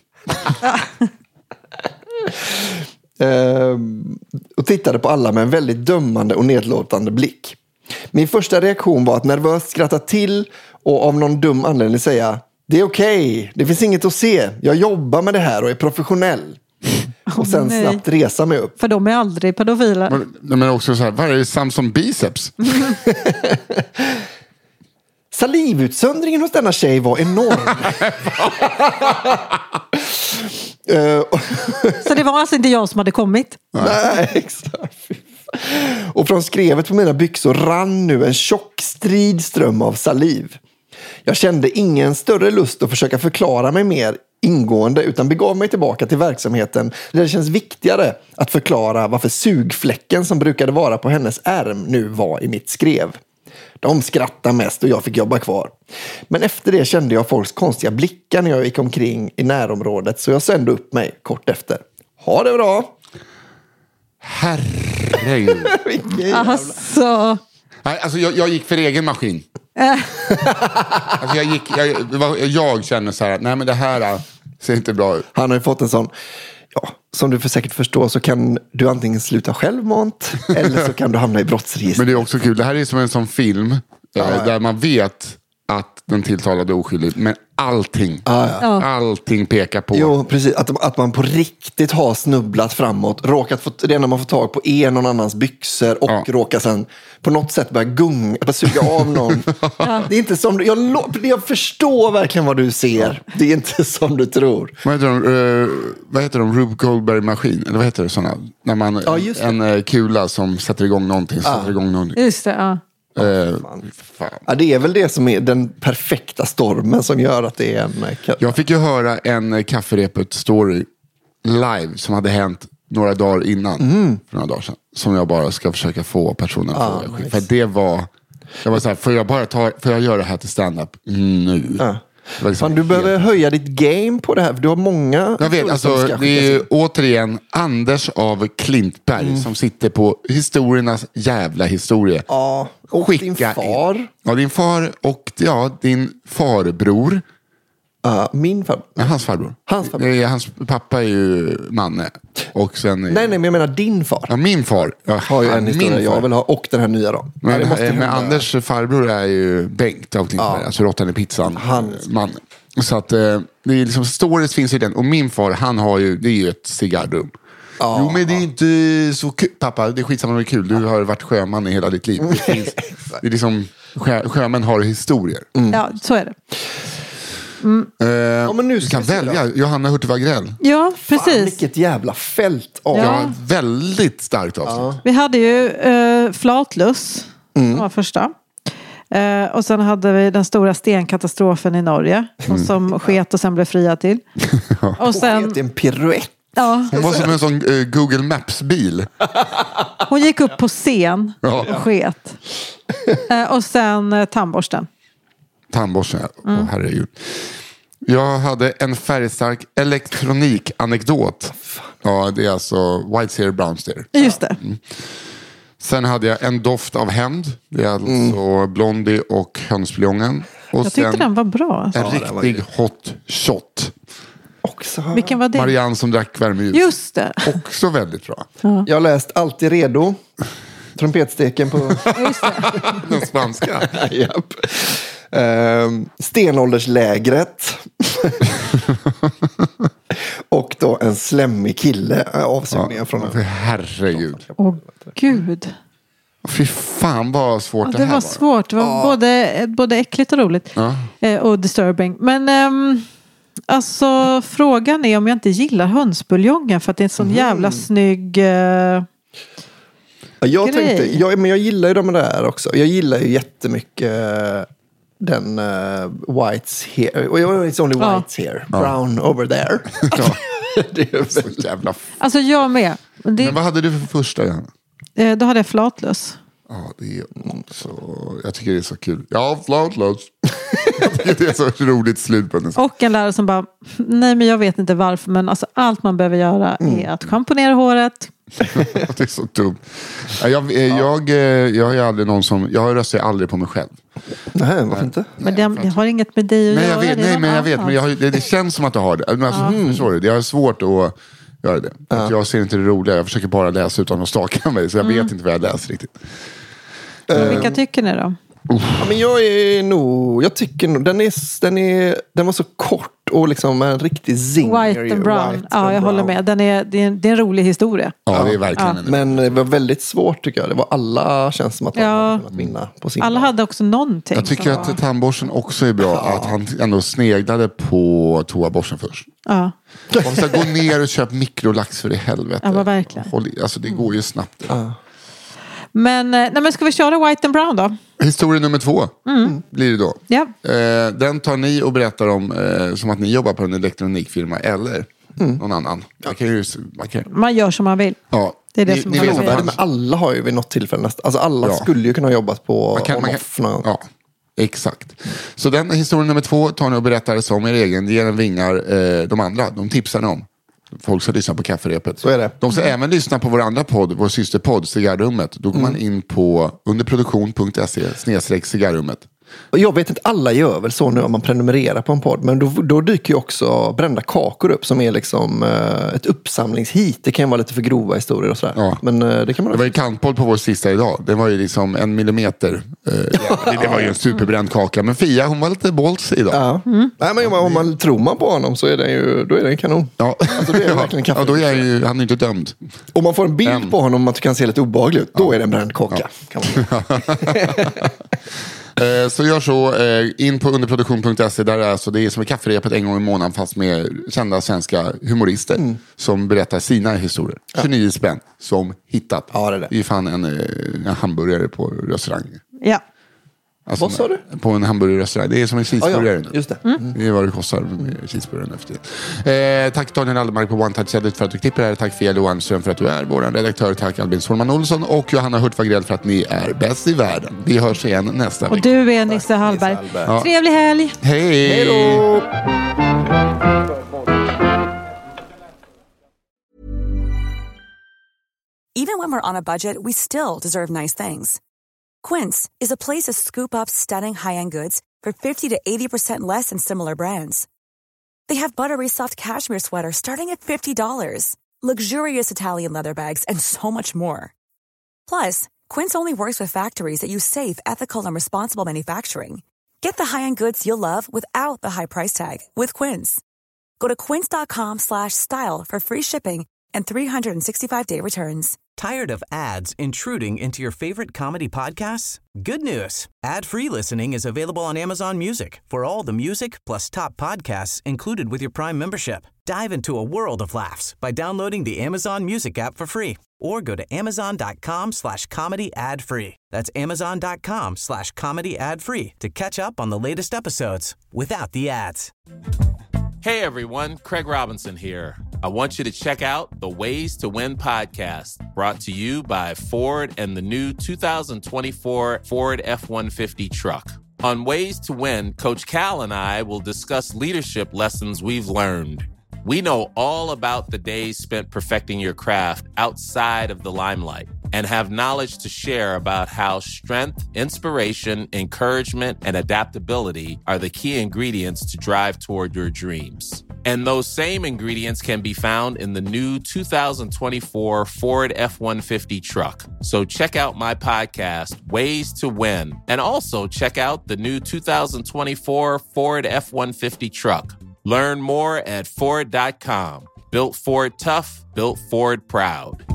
Och tittade på alla med en väldigt dömande och nedlåtande blick. Min första reaktion var att nervöst skratta till och av någon dum anledning säga: det är okej, det finns inget att se. Jag jobbar med det här och är professionell. Och sen snabbt resa mig upp. För de är aldrig pedofiler. Men också så här, vad är det Samson biceps? Salivutsöndringen hos denna tjej var enorm. Så det var alltså inte jag som hade kommit? Nej, exakt. Och från skrevet på mina byxor rann nu en tjock stridström av saliv. Jag kände ingen större lust att försöka förklara mig mer ingående utan begav mig tillbaka till verksamheten där det känns viktigare att förklara varför sugfläcken som brukade vara på hennes ärm nu var i mitt skrev. De skrattade mest och jag fick jobba kvar. Men efter det kände jag folks konstiga blickar när jag gick omkring i närområdet så jag sände upp mig kort efter. Ha det bra! Herregud. Alltså... Alltså jag gick för egen maskin. Alltså jag känner så här, nej men det här ser inte bra ut. Han har ju fått en sån, ja, som du för säkert förstår så kan du antingen sluta självmant eller så kan du hamna i brottsregister. Men det är också kul, det här är som en sån film där man vet att den tilltalade är oskyldig, men allting pekar på. Jo, precis. Att man på riktigt har snubblat framåt, det enda man får tag på är någon annans byxor och råkar sen på något sätt börja suga av någon. Det är inte som jag förstår verkligen vad du ser. Det är inte som du tror. Vad heter de? Rube Goldberg-maskin? Eller vad heter det sådana? När man, en kula som sätter igång någonting. Just det, ja. Ja, det är väl det som är den perfekta stormen som gör att det är en... Jag fick ju höra en kafferepet-story live som hade hänt några dagar innan. För några dagar sedan. Som jag bara ska försöka få personen på. Nice. För det var Jag var så här, får jag göra det här till stand-up nu? Ja. Liksom Fan, du behöver höja ditt game på det här. För du har många... Jag vet, alltså, det är återigen Anders av Klintberg som sitter på historiernas jävla historia. Ja, och din far. Ja, din far och din farbror. Min farbror. Ja, hans farbror. Hans pappa är ju Manne. Och sen nej, men jag menar din far. Ja, min far. Ja, har ju en historia jag vill ha. Och den här nya då. Men Anders farbror är ju Bengt av Klintberg. Alltså råttan i pizzan. Manne. Så att det är liksom, stories finns i den. Och min far, han har ju, det är ju ett cigarrum. Jo, men det är inte så kul. Pappa, det är skitsamma, det är kul. Du har varit sjöman i hela ditt liv. Det är liksom, sjömän har historier. Ja, så är det. Men nu du kan välja Johanna Hurtig Wagrell. Ja, precis. Fan, vilket jävla fält. Ja, väldigt starkt avsnitt. Vi hade ju Flatlus. Det var första. Och sen hade vi den stora stenkatastrofen i Norge. Som sket och sen blev fria till. Och sen en piruett. Ja. Hon var som en sån Google Maps-bil. Hon gick upp på scen och sket. Och sen tandborsten. Tandborsten, herregud. Jag hade en färgstark elektronikanekdot. Ja, det är alltså White Sear, Brown Sear. Just det. Sen hade jag en doft av hämnd. Det är alltså Blondie och hönsbljongen. Och jag tyckte den var bra. En riktig hot shot. Också. Vilken var det? Marianne som drack värmeljus. Just det. Också väldigt bra. Ja. Jag har läst Alltid redo. Trumpetsteken på den spanska. Japp. Stenålderslägret. Och då en slemmig kille. Avsugningen från en... Herregud. Åh, gud. Fy fan vad svårt det här var. Det var svårt. Det var både äckligt och roligt. Och disturbing. Men alltså frågan är om jag inte gillar hönsbuljongen. För att det är en sån jävla snygg... Jag tänkte, men jag gillar ju de där också. Jag gillar ju jättemycket den whites here. Och it's only whites here. Brown over there. Det är så jävla... Alltså jag med. Men vad hade du för första? Då hade jag Flatlus. Ja, det är också... Jag tycker det är så kul. Ja, Flatlus. Jag tycker det är så roligt slut på den. Och en lärare som bara, nej men jag vet inte varför, men alltså allt man behöver göra är att schamponera håret. Det är så dumt. Jag är aldrig någon som... Jag röstar aldrig på mig själv. Nej, varför inte? Men det har inget med dig att göra. Jag vet. Men det känns som att jag har det. Men alltså, sorry, det är svårt att göra det. Jag ser inte det roliga. Jag försöker bara läsa utan att staka mig. Så jag vet inte vad jag läser riktigt. Vilka tycker ni då? Ja, men jag tycker nog den var så kort och liksom en riktig zinger. White and Brown. Jag håller med. Det är en rolig historia. Ja, det är verkligen en. Men det var väldigt svårt tycker jag. Det var alla känns som att de hade kunnat vinna på sin. Alla hade också någonting. Jag tycker att tandborsten också är bra. Att han ändå sneglade på toaborsten först. Ja. Man ska gå ner och köpa mikrolax för i helvete. Ja, verkligen. Alltså det går ju snabbt. Men ska vi köra White and Brown då? Historia nummer 2 blir det då. Ja. Den tar ni och berättar om som att ni jobbar på en elektronikfirma eller någon annan. Man gör som man vill. Ja. Det är det som men alla har ju vid något tillfälle alltså alla skulle ju kunna ha jobbat på Ja, exakt. Så den historia nummer 2 tar ni och berättar som er egen. Ger en vingar de andra. De tipsar ni om. Folk ska lyssna på kafferepet. Så är det. De ska även lyssna på vår andra podd, vår systerpodd, Cigarrummet. Då går man in på underproduktion.se/cigarrummet. Och jag vet inte, alla gör väl så nu om man prenumererar på en podd. Men då dyker ju också Brända kakor upp som är liksom ett uppsamlingshit. Det kan vara lite för grova historier och sådär. Ja. Men det kan man. Det var ju kantpodd på vår sista idag. Det var ju liksom 1 millimeter. Det var ju en superbränd kaka. Men Fia, hon var lite bolls idag. Ja. Nej, men om man tror man på honom så är det ju, då är det en kanon. Ja, alltså, det är verkligen kaffe. Ja, då är ju, han är inte dömd. Om man får en bild på honom att du kan se lite obehagligt ut, då är det en bränd kaka. Kan man. Så gör så, in på underproduktion.se. Där är alltså, det är som ett kafferepet en gång i månaden fast med kända svenska humorister som berättar sina historier. 29 spänn som hittat. Ja, det är det är fan en hamburgare på restaurang. Ja. Alltså, vad sa du? På en hamburgerrestaurang. Det är som en cheeseburgare nu. Just det. Det är vad det kostar med cheeseburgaren efter det. Tack Daniel Aldermark på One Touch Edit för att du klipper här. Tack Fia Johansson för att du är vår redaktör. Tack Albin Solman Olsson och Johanna Hurtvagrell för att ni är bäst i världen. Vi hörs igen nästa vecka. Och du är Nisse Hallberg. Ja. Trevlig helg. Hej då! Even when we're on a budget, we still deserve nice things. Quince is a place to scoop up stunning high-end goods for 50 to 80% less than similar brands. They have buttery soft cashmere sweaters starting at $50, luxurious Italian leather bags, and so much more. Plus, Quince only works with factories that use safe, ethical, and responsible manufacturing. Get the high-end goods you'll love without the high price tag with Quince. Go to quince.com/style for free shipping and 365-day returns. Tired of ads intruding into your favorite comedy podcasts? Good news. Ad-free listening is available on Amazon Music for all the music plus top podcasts included with your Prime membership. Dive into a world of laughs by downloading the Amazon Music app for free or go to amazon.com/comedy ad-free. That's amazon.com/comedy ad-free to catch up on the latest episodes without the ads. Hey everyone, Craig Robinson here. I want you to check out the Ways to Win podcast, brought to you by Ford and the new 2024 Ford F-150 truck. On Ways to Win, Coach Cal and I will discuss leadership lessons we've learned. We know all about the days spent perfecting your craft outside of the limelight and have knowledge to share about how strength, inspiration, encouragement, and adaptability are the key ingredients to drive toward your dreams. And those same ingredients can be found in the new 2024 Ford F-150 truck. So check out my podcast, Ways to Win, and also check out the new 2024 Ford F-150 truck. Learn more at Ford.com. Built Ford tough, built Ford proud.